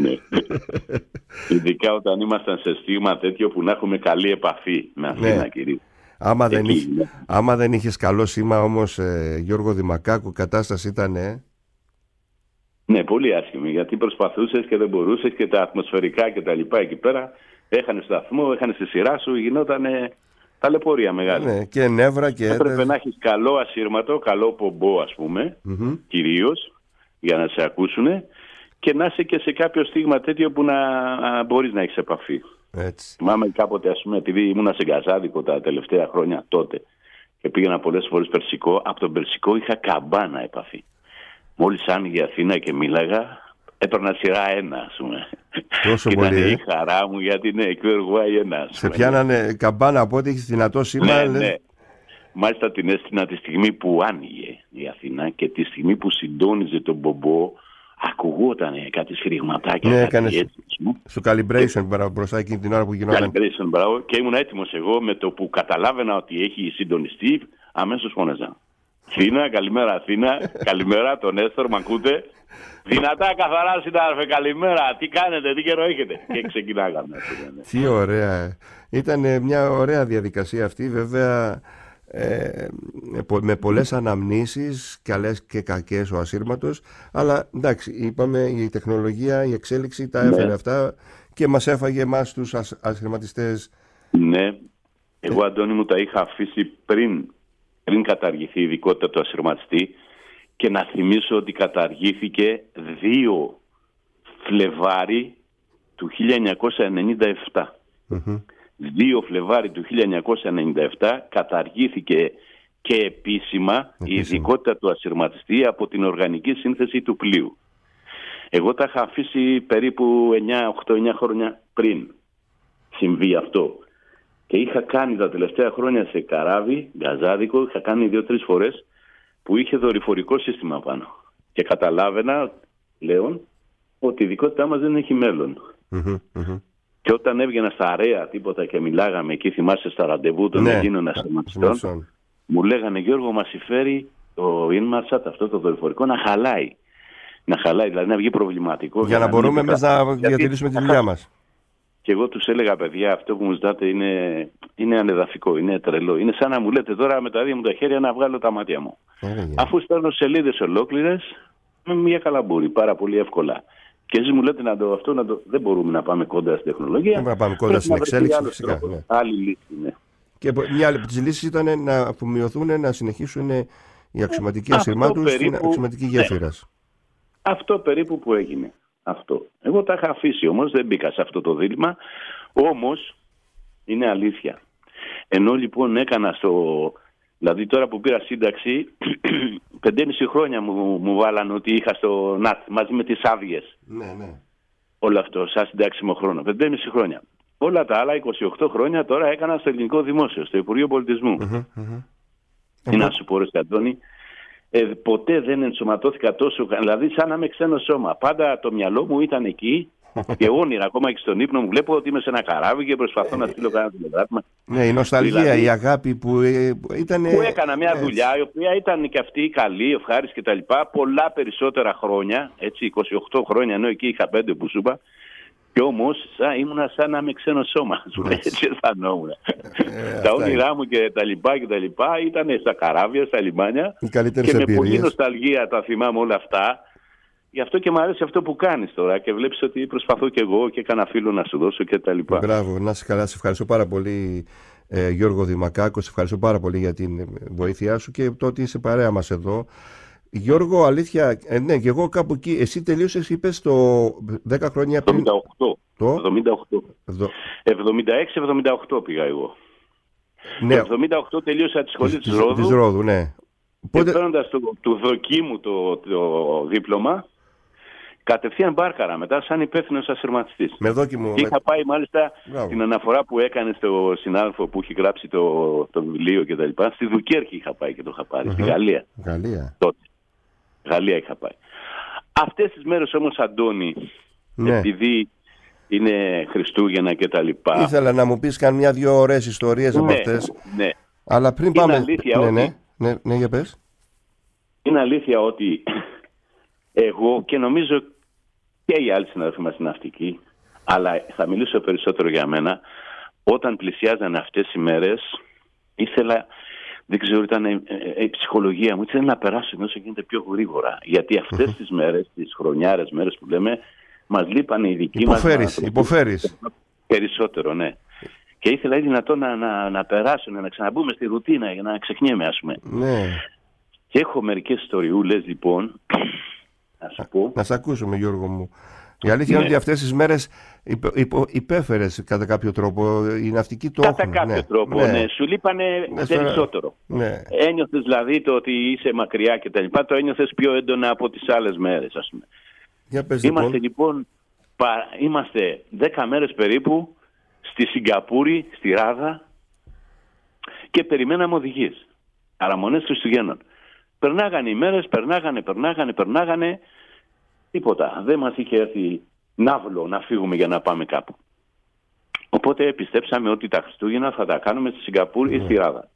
Ειδικά όταν ήμασταν σε στίγμα τέτοιο που να έχουμε καλή επαφή με Αθήνα, κυρίως. Άμα δεν είχες καλό σήμα όμως, Γιώργο Δημακάκου, κατάσταση ήταν... Ναι, πολύ άσχημη, γιατί προσπαθούσες και δεν μπορούσες και τα ατμοσφαιρικά και τα λοιπά εκεί πέρα. Έχανες σταθμό, έχανες τη σειρά σου, γινόταν ταλαιπωρία μεγάλη. Ναι, και νεύρα και... Έπρεπε να έχεις καλό ασύρματο, καλό πομπό ας πούμε, κυρίως, για να σε ακούσουνε, και να είσαι και σε κάποιο στίγμα τέτοιο που να μπορείς να έχεις επαφή. Έτσι. Θυμάμαι κάποτε, ας πούμε, επειδή ήμουνα σε Γκαζάδικο τα τελευταία χρόνια τότε και πήγαινα πολλές φορές Περσικό, από τον Περσικό είχα καμπάνα επαφή. Μόλις άνοιγε η Αθήνα και μίλαγα, έπαιρνα σειρά 1, ας πούμε. Τόσο και πολύ. Ήταν η χαρά μου, γιατί είναι Uruguay 1. Σε πιάνανε καμπάνα από ό,τι έχεις δυνατό σήμα. Ναι. Μάλιστα την έστεινα τη στιγμή που άνοιγε η Αθήνα και τη στιγμή που συντόνιζε τον πομπό, ακουγόταν κάτι σφυριγματάκια. Ναι, έκανες στο calibration μπροστά εκείνη την ώρα που γινόταν. Calibration, μπράβο. Και ήμουν έτοιμος εγώ, με το που καταλάβαινα ότι έχει συντονιστεί, αμέσως φώναζα. Αθήνα, καλημέρα Αθήνα, καλημέρα τον Έστορ, μ' ακούτε? Δυνατά, καθαρά συνάδελφε, καλημέρα, τι κάνετε, τι καιρό έχετε? Και ξεκινάγαμε. Τι ωραία. Ήταν μια ωραία διαδικασία αυτή, βέβαια, με πολλές αναμνήσεις, καλές και κακές ο ασύρματος, αλλά εντάξει, είπαμε, η τεχνολογία, η εξέλιξη τα έφερε αυτά και μας έφαγε εμάς τους ασυρματιστές. Ναι, εγώ Αντώνη μου τα είχα αφήσει πριν καταργηθεί η ειδικότητα του ασυρματιστή, και να θυμίσω ότι καταργήθηκε 2 Φλεβάρι του 1997. 2 Φλεβάρι του 1997 καταργήθηκε και επίσημα η ειδικότητα του ασυρματιστή από την οργανική σύνθεση του πλοίου. Εγώ τα είχα αφήσει περίπου 8-9 χρόνια πριν συμβεί αυτό. Και είχα κάνει τα τελευταία χρόνια σε καράβι, Γκαζάδικο, είχα κάνει 2-3 φορές που είχε δορυφορικό σύστημα πάνω. Και καταλάβαινα, πλέον, ότι η ειδικότητά μας δεν έχει μέλλον. Και όταν έβγαινα στα αρέα τίποτα και μιλάγαμε εκεί, θυμάσαι, στα ραντεβού των Ελλήνων ασυρματιστών, μου λέγανε, Γιώργο, μας συμφέρει το Inmarsat, αυτό το δορυφορικό, να χαλάει. Να χαλάει, δηλαδή να βγει προβληματικό. Για να μπορούμε εμείς να διατηρήσουμε τη δουλειά μας. Και εγώ τους έλεγα, παιδιά, αυτό που μου ζητάτε είναι ανεδαφικό, είναι τρελό. Είναι σαν να μου λέτε τώρα με τα ίδια μου τα χέρια να βγάλω τα μάτια μου. Αφού στέλνω σελίδες ολόκληρες με μια καλαμπούρη, πάρα πολύ εύκολα. Και εσείς μου λέτε δεν μπορούμε να πάμε κοντά στην τεχνολογία. Δεν μπορούμε να πάμε κοντά στην εξέλιξη, φυσικά. Ναι. Άλλη λύση, ναι. Και μια άλλη από τις λύσεις ήταν να απομειωθούν, να συνεχίσουν οι αξιωματικοί ασυρμάτους στην αξιωματική γέφυρας. Αυτό περίπου που έγινε. Αυτό. Εγώ τα είχα αφήσει όμως, δεν μπήκα σε αυτό το δίλημμα. Όμως είναι αλήθεια. Ενώ λοιπόν έκανα δηλαδή τώρα που πήρα σύνταξη, 5,5 χρόνια μου βάλανε ότι είχα στο ΝΑΤ μαζί με τις άδειες. Ναι. Όλο αυτό, σαν συντάξιμο χρόνο. 5,5 χρόνια. Όλα τα άλλα 28 χρόνια τώρα έκανα στο Ελληνικό Δημόσιο, στο Υπουργείο Πολιτισμού. Τι να σου πω, ρε Αντώνη, ποτέ δεν ενσωματώθηκα τόσο, δηλαδή σαν να είμαι ξένο σώμα. Πάντα το μυαλό μου ήταν εκεί και όνειρα, ακόμα και στον ύπνο μου βλέπω ότι είμαι σε ένα καράβι και προσπαθώ να στείλω κανένα τηλεγράφημα. Ναι, η νοσταλγία, δηλαδή, η αγάπη που ήταν. Που έκανα μια δουλειά η οποία ήταν και αυτή καλή, ευχάριστη κτλ. Πολλά περισσότερα χρόνια, έτσι, 28 χρόνια, ενώ εκεί είχα 5 που σου είπα. Κι όμως ήμουνα σαν να είμαι ξένο σώμα. Έτσι αισθανόμουν. Τα όνειρά μου και τα λοιπά ήταν στα καράβια, στα λιμάνια. Και με πολύ νοσταλγία τα θυμάμαι όλα αυτά. Γι' αυτό και μου αρέσει αυτό που κάνεις τώρα. Και βλέπεις ότι προσπαθώ κι εγώ και έκανα φίλο να σου δώσω και τα λοιπά. Μπράβο, να είσαι καλά. Σε ευχαριστώ πάρα πολύ, Γιώργο Δημακάκο. Σε ευχαριστώ πάρα πολύ για την βοήθειά σου και το ότι είσαι παρέα μας εδώ. Γιώργο, αλήθεια, ναι, και εγώ κάπου εκεί. Εσύ τελείωσες, είπες, το 10 χρόνια πριν. 76-78 πήγα εγώ. Ναι. Το 78 τελείωσα τη σχολή της Ρόδου. Της Ρόδου, ναι. Και παίρνοντας του δοκίμου το δίπλωμα, κατευθείαν μπάρκαρα μετά σαν υπεύθυνος ασυρματιστής. Με δόκιμο. Και είχα πάει μάλιστα την αναφορά που έκανε στο συνάδελφο που έχει γράψει το βιβλίο κτλ. Στη Δουκέρχη είχα πάει και το είχα πάρει. Στη Γαλλία. Τότε. Γαλλία είχα πάει. Αυτές τις μέρες όμως, Αντώνη, επειδή είναι Χριστούγεννα και τα λοιπά, ήθελα να μου πεις καμιά-δυο ωραίες ιστορίες από αυτές. Ναι. Αλλά πριν πάμε. Ναι, για πες. Είναι αλήθεια ότι Εγώ και νομίζω και οι άλλοι συναδελφοί μας είναι ναυτικοί, αλλά θα μιλήσω περισσότερο για μένα. Όταν πλησιάζαν αυτές οι μέρες, ήθελα, δεν ξέρω, ήταν η ψυχολογία μου, ήθελα να περάσω όσο γίνεται πιο γρήγορα. Γιατί αυτές τις μέρες, τις χρονιάρες μέρες που λέμε, μας λείπανε οι δικοί μας. Υποφέρεις. Περισσότερο, ναι. Και ήθελα δυνατόν να περάσουν, να ξαναμπούμε στη ρουτίνα για να ξεχνιέμαι, ας πούμε. Ναι. Και έχω μερικές ιστοριούλες, λοιπόν, να σου πω. Να σε ακούσουμε, Γιώργο μου. Η αλήθεια είναι ότι αυτές τις μέρες υπέφερες κατά κάποιο τρόπο. Οι ναυτικοί το έχουν. Κατά κάποιο τρόπο, ναι. Σου λείπανε περισσότερο. Ναι. Ένιωθες δηλαδή το ότι είσαι μακριά και τα λοιπά, το ένιωθες πιο έντονα από τις άλλες μέρες, ας πούμε. Για πες, είμαστε λοιπόν, είμαστε 10 μέρες περίπου στη Σιγκαπούρη, στη Ράδα, και περιμέναμε οδηγίες. Αραμονές Χριστουγέννων. Περνάγανε οι μέρες, περνάγανε. Τίποτα. Δεν μας είχε έρθει ναύλο να φύγουμε για να πάμε κάπου. Οπότε πιστέψαμε ότι τα Χριστούγεννα θα τα κάνουμε στη Σιγκαπούρη ή στη Ράδα.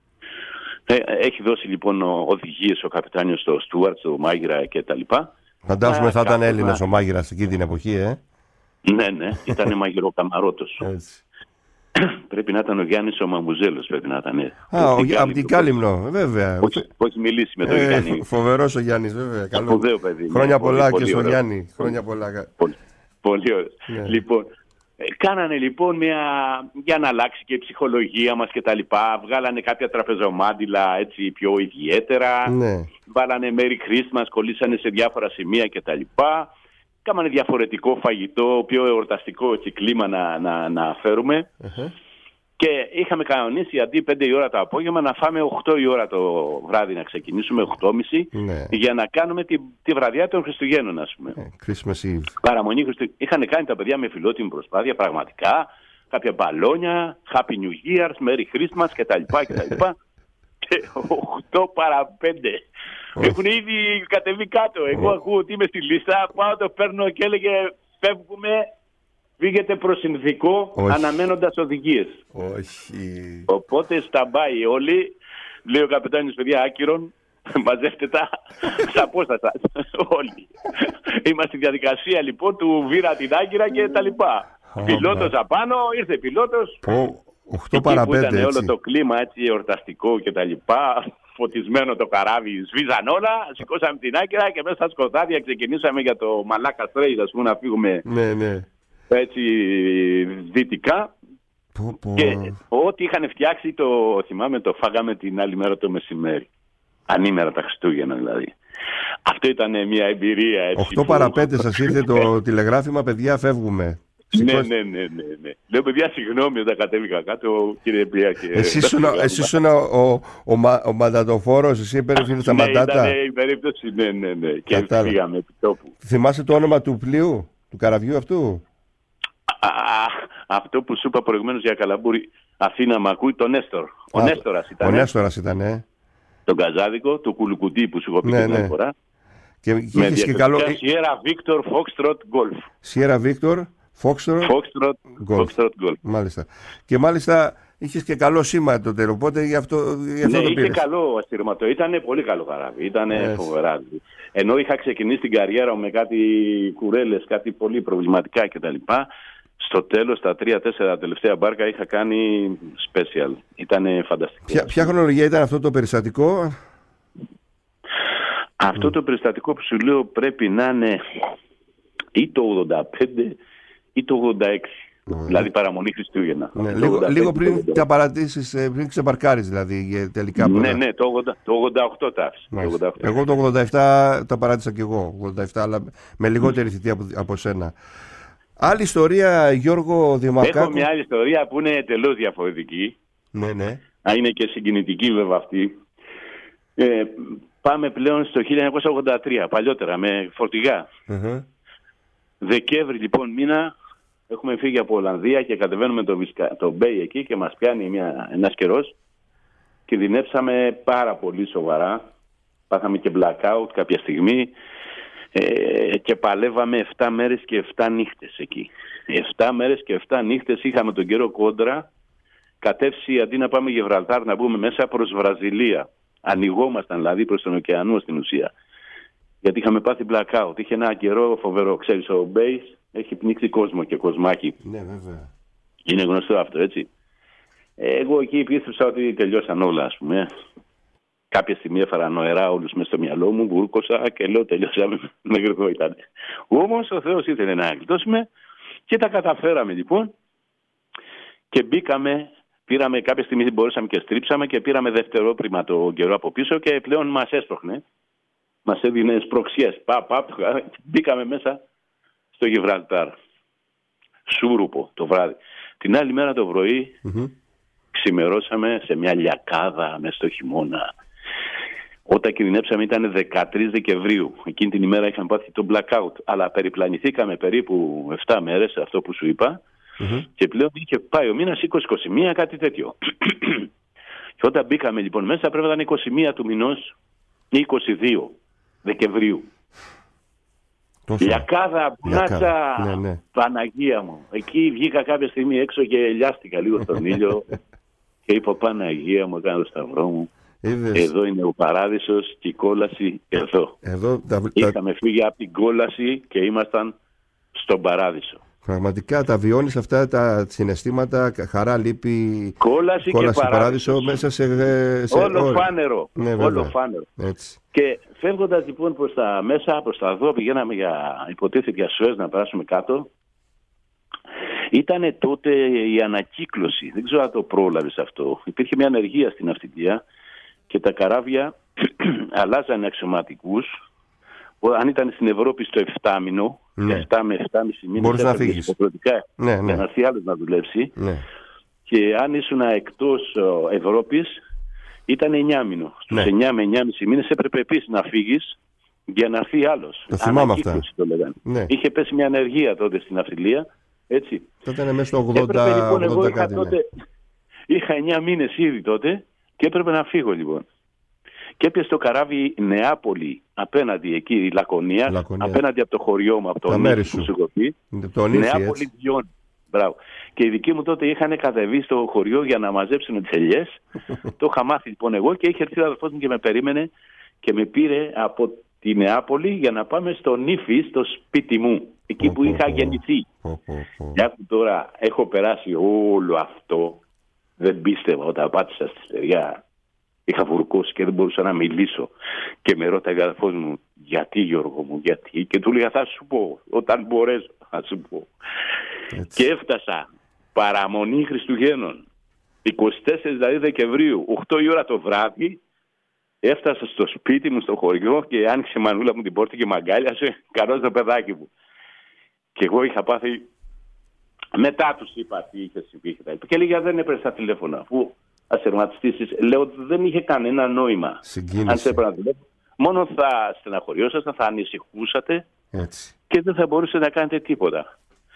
Έχει δώσει λοιπόν οδηγίες ο καπιτάνιος στο Στούαρτ, στο Μάγειρα και τα λοιπά. Φαντάζομαι θα ήταν Έλληνας ο Μάγειρας εκεί την εποχή, Ναι, ήταν μαγειροκαμαρότος. Πρέπει να ήταν ο Γιάννης ο Μαμουζέλος, πρέπει να ήταν. Από την Κάλυμνο, βέβαια. Όχι μιλήσει με τον Γιάννη. Φοβερός ο Γιάννης, βέβαια. Σπουδαίο παιδί. Χρόνια πολλά και στο Γιάννη. Χρόνια πολλά. Πολύ ωραίο. Λοιπόν, κάνανε λοιπόν για να αλλάξει και η ψυχολογία μας και τα λοιπά. Βγάλανε κάποια τραπεζομάντιλα έτσι πιο ιδιαίτερα. Βάλανε Merry Christmas, κολλήσανε σε διάφορα σημεία και τα λοιπά. Κάμανε διαφορετικό φαγητό, πιο εορταστικό έτσι, κλίμα να φέρουμε. Και είχαμε κανονίσει αντί 5 η ώρα το απόγευμα να φάμε 8 η ώρα το βράδυ, να ξεκινήσουμε 8.30 για να κάνουμε τη βραδιά των Χριστουγέννων, ας πούμε. Christmas Eve. Παραμονή Χριστουγέννων. Είχαν κάνει τα παιδιά με φιλότιμη προσπάθεια, πραγματικά. Κάποια μπαλόνια, Happy New Year, Merry Christmas κτλ. Και 8 παρά 5. Έχουν ήδη κατεβεί κάτω. Εγώ ακούω ότι είμαι στη λίστα, πάω το παίρνω και έλεγε φεύγουμε, φύγετε προς συνθηκό αναμένοντας οδηγίες. Όχι. Οπότε σταμπάει όλοι, λέει ο καπετάνιος, παιδιά άκυρον, μαζεύτε τα απόστατα όλοι. Είμαστε στη διαδικασία λοιπόν του βήρα την άγκυρα και τα λοιπά. Πιλότος απάνω, ήρθε πιλότος. 8 παρά 5 ήταν όλο το κλίμα έτσι εορταστικό και τα λοιπά, φωτισμένο το καράβι, σβίζαν όλα, σηκώσαμε την άκυρα και μέσα στα σκοτάδια ξεκινήσαμε για το Μαλάκα Στρέιτ, ας πούμε, να φύγουμε έτσι δυτικά. Και ό,τι είχαν φτιάξει θυμάμαι, το φάγαμε την άλλη μέρα το μεσημέρι. Ανήμερα τα Χριστούγεννα δηλαδή. Αυτό ήταν μια εμπειρία έτσι. 8 παρά 5 σας ήρθε το τηλεγράφημα, παιδιά φεύγουμε. Ναι. Λέω, παιδιά, συγγνώμη όταν κατέβηκα κάτω, κύριε Πιάκη. Εσύ ήσουν ο μαντατοφόρος, εσύ υπερήφθηνες τα μαντάτα. Ναι, ήταν η περίπτωση, ναι. Και πήγαμε επί τόπου. Θυμάσαι το όνομα του πλοίου, του καραβιού αυτού? Αυτό που σου είπα προηγουμένως για Καλαμπούρη, Αθήνα μ' ακούει, το Νέστορ. Ο Νέστορας ήταν. Ο Νέστορας ήταν, Τον Καζάδικο, το κουλουκουτί που σου είπα πριν την φορά. Με διακριτικά Sierra Victor Foxtrot Golf. Sierra Victor Foxtrot Golf. Μάλιστα. Και μάλιστα είχες και καλό σήμα το τέλο, οπότε γι' αυτό το πήρες. Είχε καλό αστήρματο. Ήταν πολύ καλό καράβι. Ήταν φοβερά. Ενώ είχα ξεκινήσει την καριέρα μου με κάτι κουρέλες, κάτι πολύ προβληματικά κτλ. Στο τέλος, τα 3-4 τελευταία μπάρκα είχα κάνει special. Ήταν φανταστικό. Ποια χρονολογία ήταν αυτό το περιστατικό? Αυτό το περιστατικό που σου λέω πρέπει να είναι ή το 85 ή το 86. Δηλαδή παραμονή Χριστούγεννα. Ναι, λίγο πριν τα παρατήσεις, πριν ξεπαρκάρεις δηλαδή τελικά. Ναι, το 88 τα άφησα. Εγώ το 87 τα παράτησα κι εγώ. 87, αλλά με λιγότερη θητεία από σένα. Άλλη ιστορία, Γιώργο Δημαρκάκο. Έχω μια άλλη ιστορία που είναι τελώς διαφορετική. Ναι. Είναι και συγκινητική βέβαια αυτή. Πάμε πλέον στο 1983, παλιότερα, με φορτηγά. Δεκέμβρη λοιπόν μήνα, έχουμε φύγει από Ολλανδία και κατεβαίνουμε το Μπέι εκεί και μας πιάνει ένας καιρός. Κινδυνεύσαμε πάρα πολύ σοβαρά. Πάθαμε και blackout κάποια στιγμή και παλεύαμε 7 μέρες και 7 νύχτες εκεί. 7 μέρες και 7 νύχτες είχαμε τον καιρό κόντρα. Κατεύθυνση αντί να πάμε Γιβραλτάρ να μπούμε μέσα προς Βραζιλία. Ανοιγόμασταν δηλαδή προς τον ωκεανό στην ουσία. Γιατί είχαμε πάθει blackout. Είχε ένα καιρό φοβερό. Ξέρεις, ο Μπέις έχει πνίξει κόσμο και κοσμάκι. Ναι, βέβαια. Είναι γνωστό αυτό, έτσι. Εγώ εκεί πίστεψα ότι τελειώσαν όλα, ας πούμε. Κάποια στιγμή έφερα νοερά όλους μέσα στο μυαλό μου, βούρκωσα και λέω τελειώσαμε, μέχρι εδώ ήταν. Όμως ο Θεός ήθελε να γλιτώσουμε και τα καταφέραμε λοιπόν και μπήκαμε, πήραμε κάποια στιγμή, μπορούσαμε και στρίψαμε και πήραμε δευτερόπρημα το καιρό από πίσω και πλέον μας έσπροχνε. Μας έδινε σπροξιές, μπήκαμε μέσα στο Γιβραλτάρ. Σούρουπο το βράδυ. Την άλλη μέρα το πρωί ξημερώσαμε σε μια λιακάδα μέσα στο χειμώνα. Όταν κινδυνεύσαμε ήταν 13 Δεκεμβρίου. Εκείνη την ημέρα είχαμε πάθει το blackout. Αλλά περιπλανηθήκαμε περίπου 7 μέρες, αυτό που σου είπα. Και πλέον είχε πάει ο μήνας 20-21, κάτι τέτοιο. Και όταν μπήκαμε λοιπόν μέσα πρέπει να ήταν 21 του μηνός ή 22 Δεκεμβρίου. Λιακάδα, μπουνάτσα, ναι. Παναγία μου. Εκεί βγήκα κάποια στιγμή έξω και ελιάστηκα λίγο στον ήλιο και είπα Παναγία μου, έκανα το σταυρό μου. Εδώ είναι ο παράδεισος και η κόλαση εδώ. Είχαμε φύγει από την κόλαση και ήμασταν στον παράδεισο. Πραγματικά τα βιώνεις αυτά τα συναισθήματα, χαρά, λύπη, κόλαση και παράδεισο μέσα σε όλο φάνερο. Ναι, όλο φάνερο. Έτσι. Και φεύγοντας λοιπόν προς τα μέσα, προς τα δω, πηγαίναμε για υποτίθεται για Σουέζ να περάσουμε κάτω. Ήτανε τότε η ανακύκλωση, δεν ξέρω αν το πρόλαβες αυτό. Υπήρχε μια ανεργία στην ναυτιλία και τα καράβια αλλάζανε αξιωματικούς. Αν ήταν στην Ευρώπη στο 7 μήνο, 7 με 7,5 μήνες, μπορείς να φύγεις. Για να έρθει άλλος να δουλέψει. Ναι. Και αν ήσουν εκτός Ευρώπης, ήταν 9 μήνο. Στους 9 με 9,5 μήνες έπρεπε επίσης να φύγεις για να έρθει άλλος. Το θυμάμαι αυτά. Το λέγανε. Ναι. Είχε πέσει μια ανεργία τότε στην ναυτιλία. Έτσι. Τότε είναι μέσα στο 80. Έπρεπε, λοιπόν, εγώ είχα 9 μήνες ήδη τότε και έπρεπε να φύγω λοιπόν. Και έπιασε το καράβι Νεάπολη απέναντι εκεί, η Λακωνία, απέναντι από το χωριό μου, από το Νέφη που σου έχω πει. Νεάπολη Διόν. Μπράβο. Και οι δικοί μου τότε είχαν κατεβεί στο χωριό για να μαζέψουν τις ελιές. Το είχα μάθει λοιπόν εγώ και είχε έρθει ο αδελφός μου και με περίμενε και με πήρε από τη Νεάπολη για να πάμε στο Νήφι, στο σπίτι μου, εκεί που είχα γεννηθεί. Τώρα έχω περάσει όλο αυτό. Δεν πίστευα όταν πάτησα στη στεριά. Είχα βουρκώσει και δεν μπορούσα να μιλήσω. Και με ρώταγε ο αδελφός μου, γιατί Γιώργο μου, γιατί. Και του λέγα, θα σου πω, όταν μπορέσω, θα σου πω. Έτσι. Και έφτασα παραμονή Χριστουγέννων, 24 δηλαδή Δεκεμβρίου, 8 η ώρα το βράδυ, έφτασα στο σπίτι μου, στο χωριό και άνοιξε η μανούλα μου την πόρτα και μ' αγκάλιασε, καρός το παιδάκι μου. Και εγώ είχα πάθει, μετά τους είπα τι είχε συμβεί και λέγα δεν έπρεπε στα τηλέφωνα, αφού αστερματιστήσεις, λέω ότι δεν είχε κανένα νόημα. Συγκίνηση. Αν σε έπρεπε να δουλεύω, μόνο θα στεναχωριόσασταν, θα ανησυχούσατε και δεν θα μπορούσε να κάνετε τίποτα.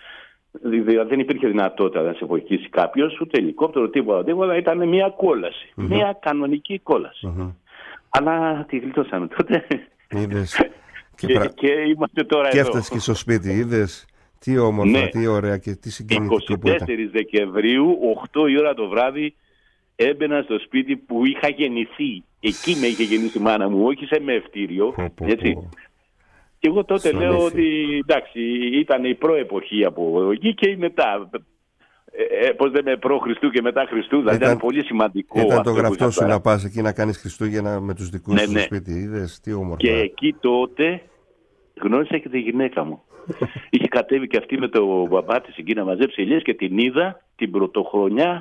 Δεν υπήρχε δυνατότητα να σε βοηθήσει κάποιος, ούτε ελικόπτερο, τίποτα. Ήταν μια κόλαση. Μια κανονική κόλαση. Αλλά τη γλιτώσαμε τότε. Είδες. και είμαστε τώρα και εδώ. Και έφτασες και στο σπίτι, είδες. Τι όμορφα, τι ωραία και τι συγκινητικό που ήταν. 24 Δεκεμβρίου, 8 η ώρα το βράδυ, έμπαινα στο σπίτι που είχα γεννηθεί. Εκεί με είχε γεννήσει η μάνα μου, όχι σε μευτήριο. Έτσι. Και εγώ τότε λέω ότι εντάξει, ήταν η προεποχή από εκεί και η μετά. Πώς λέμε, προ Χριστού και μετά Χριστού, δηλαδή ήταν πολύ σημαντικό. Ήταν το γραφτό σου να πας εκεί να κάνεις Χριστούγεννα με τους δικούς σου στο σπίτι. Είδες, τι όμορφα. Και εκεί τότε γνώρισα και τη γυναίκα μου. Είχε κατέβει και αυτή με το μπαμπά της εκεί να μαζέψει ελιές και την είδα την πρωτοχρονιά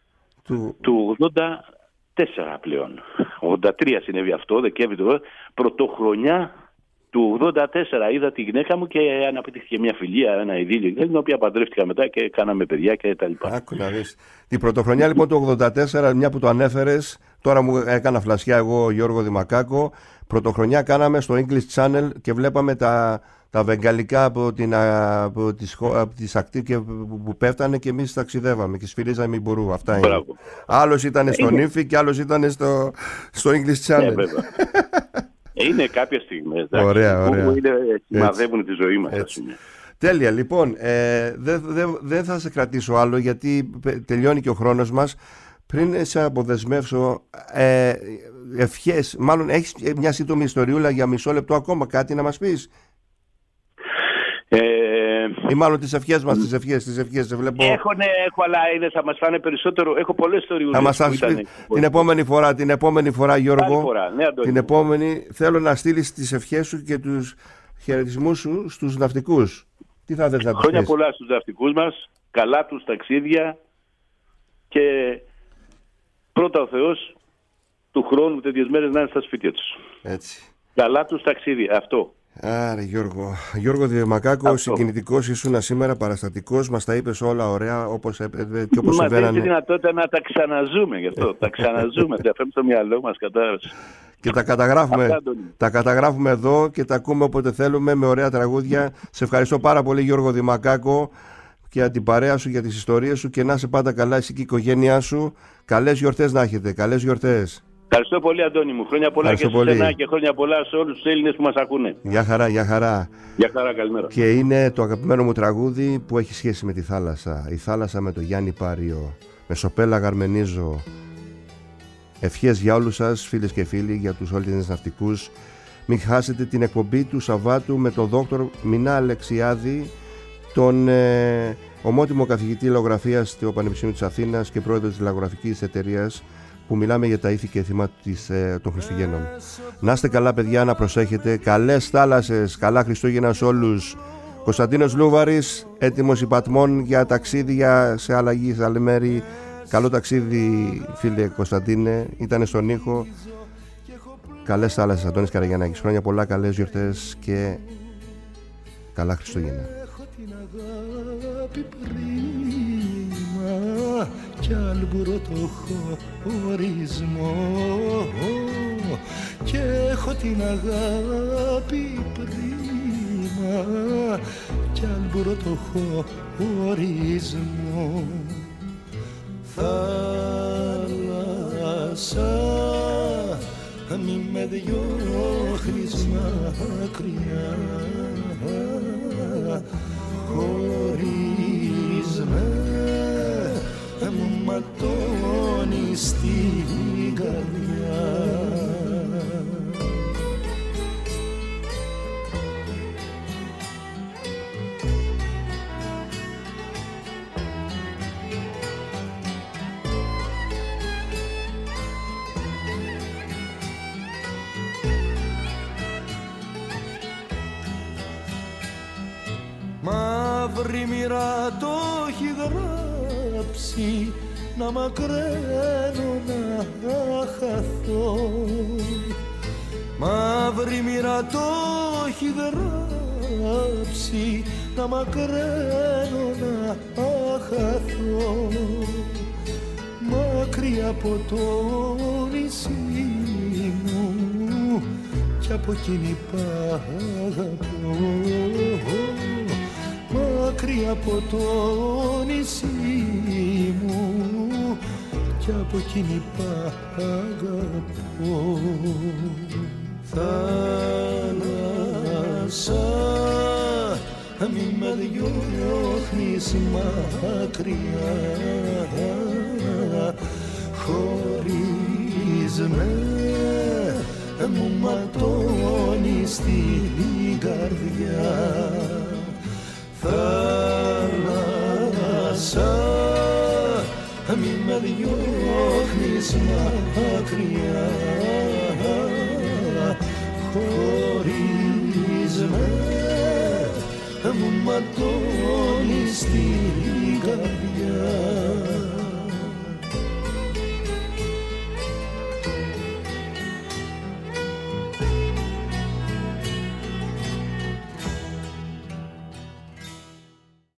του 84 πλέον. 83 συνέβη αυτό, Δεκέμβρη, πρωτοχρονιά του 84 είδα τη γυναίκα μου και αναπτύχθηκε μια φιλία, ένα ειδήλιο, την οποία παντρεύτηκα μετά και κάναμε παιδιά και τα λοιπά. Άκου να δεις. Την πρωτοχρονιά λοιπόν του 84, μια που το ανέφερες, τώρα μου έκανα φλασιά εγώ Γιώργο Δημακάκο, πρωτοχρονιά κάναμε στο English Channel και βλέπαμε τα βεγγαλικά από τις ακτή που πέφτανε και εμείς ταξιδεύαμε και σφυρίζαμε η Μπουρού. Αυτά είναι. Άλλος ήταν στο Νύφη και άλλος ήταν στο English Channel. Είναι κάποιες στιγμές που σημαδεύουν τη ζωή μας. Τέλεια. Λοιπόν, δεν θα σε κρατήσω άλλο γιατί τελειώνει και ο χρόνος μας. Πριν σε αποδεσμεύσω, ευχές, μάλλον έχεις μια σύντομη ιστοριούλα για μισό λεπτό ακόμα, κάτι να μας πεις? Ή μάλλον τις ευχές μας, τις ευχές, σε βλέπω. Έχω, αλλά θα μας φάνε περισσότερο. Έχω πολλές ιστοριούλες. Θα μας την επόμενη φορά, Γιώργο. Την επόμενη θέλω να στείλεις τις ευχές σου και τους χαιρετισμούς σου στους ναυτικούς. Τι θα θες να τους πεις? Χρόνια πολλά στους ναυτικούς μας, καλά τους ταξίδια και πρώτα ο Θεός του χρόνου τέτοιες μέρες να είναι στα σπίτια τους. Έτσι. Καλά τους ταξίδια, αυτό. Άρα Γιώργο Δημακάκο, συγκινητικός ήσουν σήμερα, παραστατικός, μας τα είπες όλα ωραία όπως έπρεπε και όπως συμβαίνανε. Μα δεν δυνατότητα να τα ξαναζούμε γι' αυτό, τα ξαναζούμε, τα φέρνουμε στο μυαλό μας, κατάλαβες. Και τα καταγράφουμε εδώ και τα ακούμε όποτε θέλουμε με ωραία τραγούδια. Σε ευχαριστώ πάρα πολύ, Γιώργο Δημακάκο, και για την παρέα σου, για τις ιστορίες σου, και να είσαι πάντα καλά εσύ και η οικογένειά σου. Καλές γιορτές να έχετε, καλές γιορτές. Ευχαριστώ πολύ, Αντώνη μου. Χρόνια πολλά και σε εσένα και χρόνια πολλά σε όλους τους Έλληνες που μας ακούνε. Γεια χαρά, γεια χαρά. Γεια χαρά, καλημέρα. Και είναι το αγαπημένο μου τραγούδι που έχει σχέση με τη θάλασσα. Η θάλασσα με το Γιάννη Πάριο. Μεσοπέλαγα αρμενίζω. Ευχές για όλους σας, φίλες και φίλοι, για τους Έλληνες ναυτικούς. Μην χάσετε την εκπομπή του Σαββάτου με τον δόκτωρ Μινά Αλεξιάδη, τον ομότιμο καθηγητή λαογραφίας στο Πανεπιστήμιο της Αθήνας και πρόεδρο της λαογραφικής εταιρείας, που μιλάμε για τα ήθη και θύματα των Χριστουγέννων. Να είστε καλά, παιδιά, να προσέχετε. Καλές θάλασσες, καλά Χριστούγεννα σε όλους. Κωνσταντίνος Λούβαρης, έτοιμος υπατμών για ταξίδια σε άλλα γη, σε άλλη μέρη. Καλό ταξίδι, φίλε Κωνσταντίνε. Ήταν στον ήχο. Καλές θάλασσες, Αντώνης Καραγιαννάκης. Χρόνια πολλά, καλές γιορτές και καλά Χριστούγεννα. Κι άλμπουρο το χωρισμό και έχω την αγάπη πρίμα κι άλμπουρο το χωρισμό. Θάλασσα, μη με διώχνεις μακριά, χωρίς μου ματώνει στην καρδιά. Μαύρη μοίρα το έχει γράψει, να μακραίνω να χαθώ. Μαύρη μοίρα το έχει γράψει, να μακραίνω να χαθώ. Μακριά από το νησί μου κι από εκείνη που αγαπώ. Μακριά από το νησί μου κι από εκείνη που αγαπώ. Θάλασσα, μη με διώχνεις μακριά, χωρίς μου ματώνεις την καρδιά. Θάλασσα, μη με διώχνεις μακριά, χωρίς μου ματώνεις την καρδιά.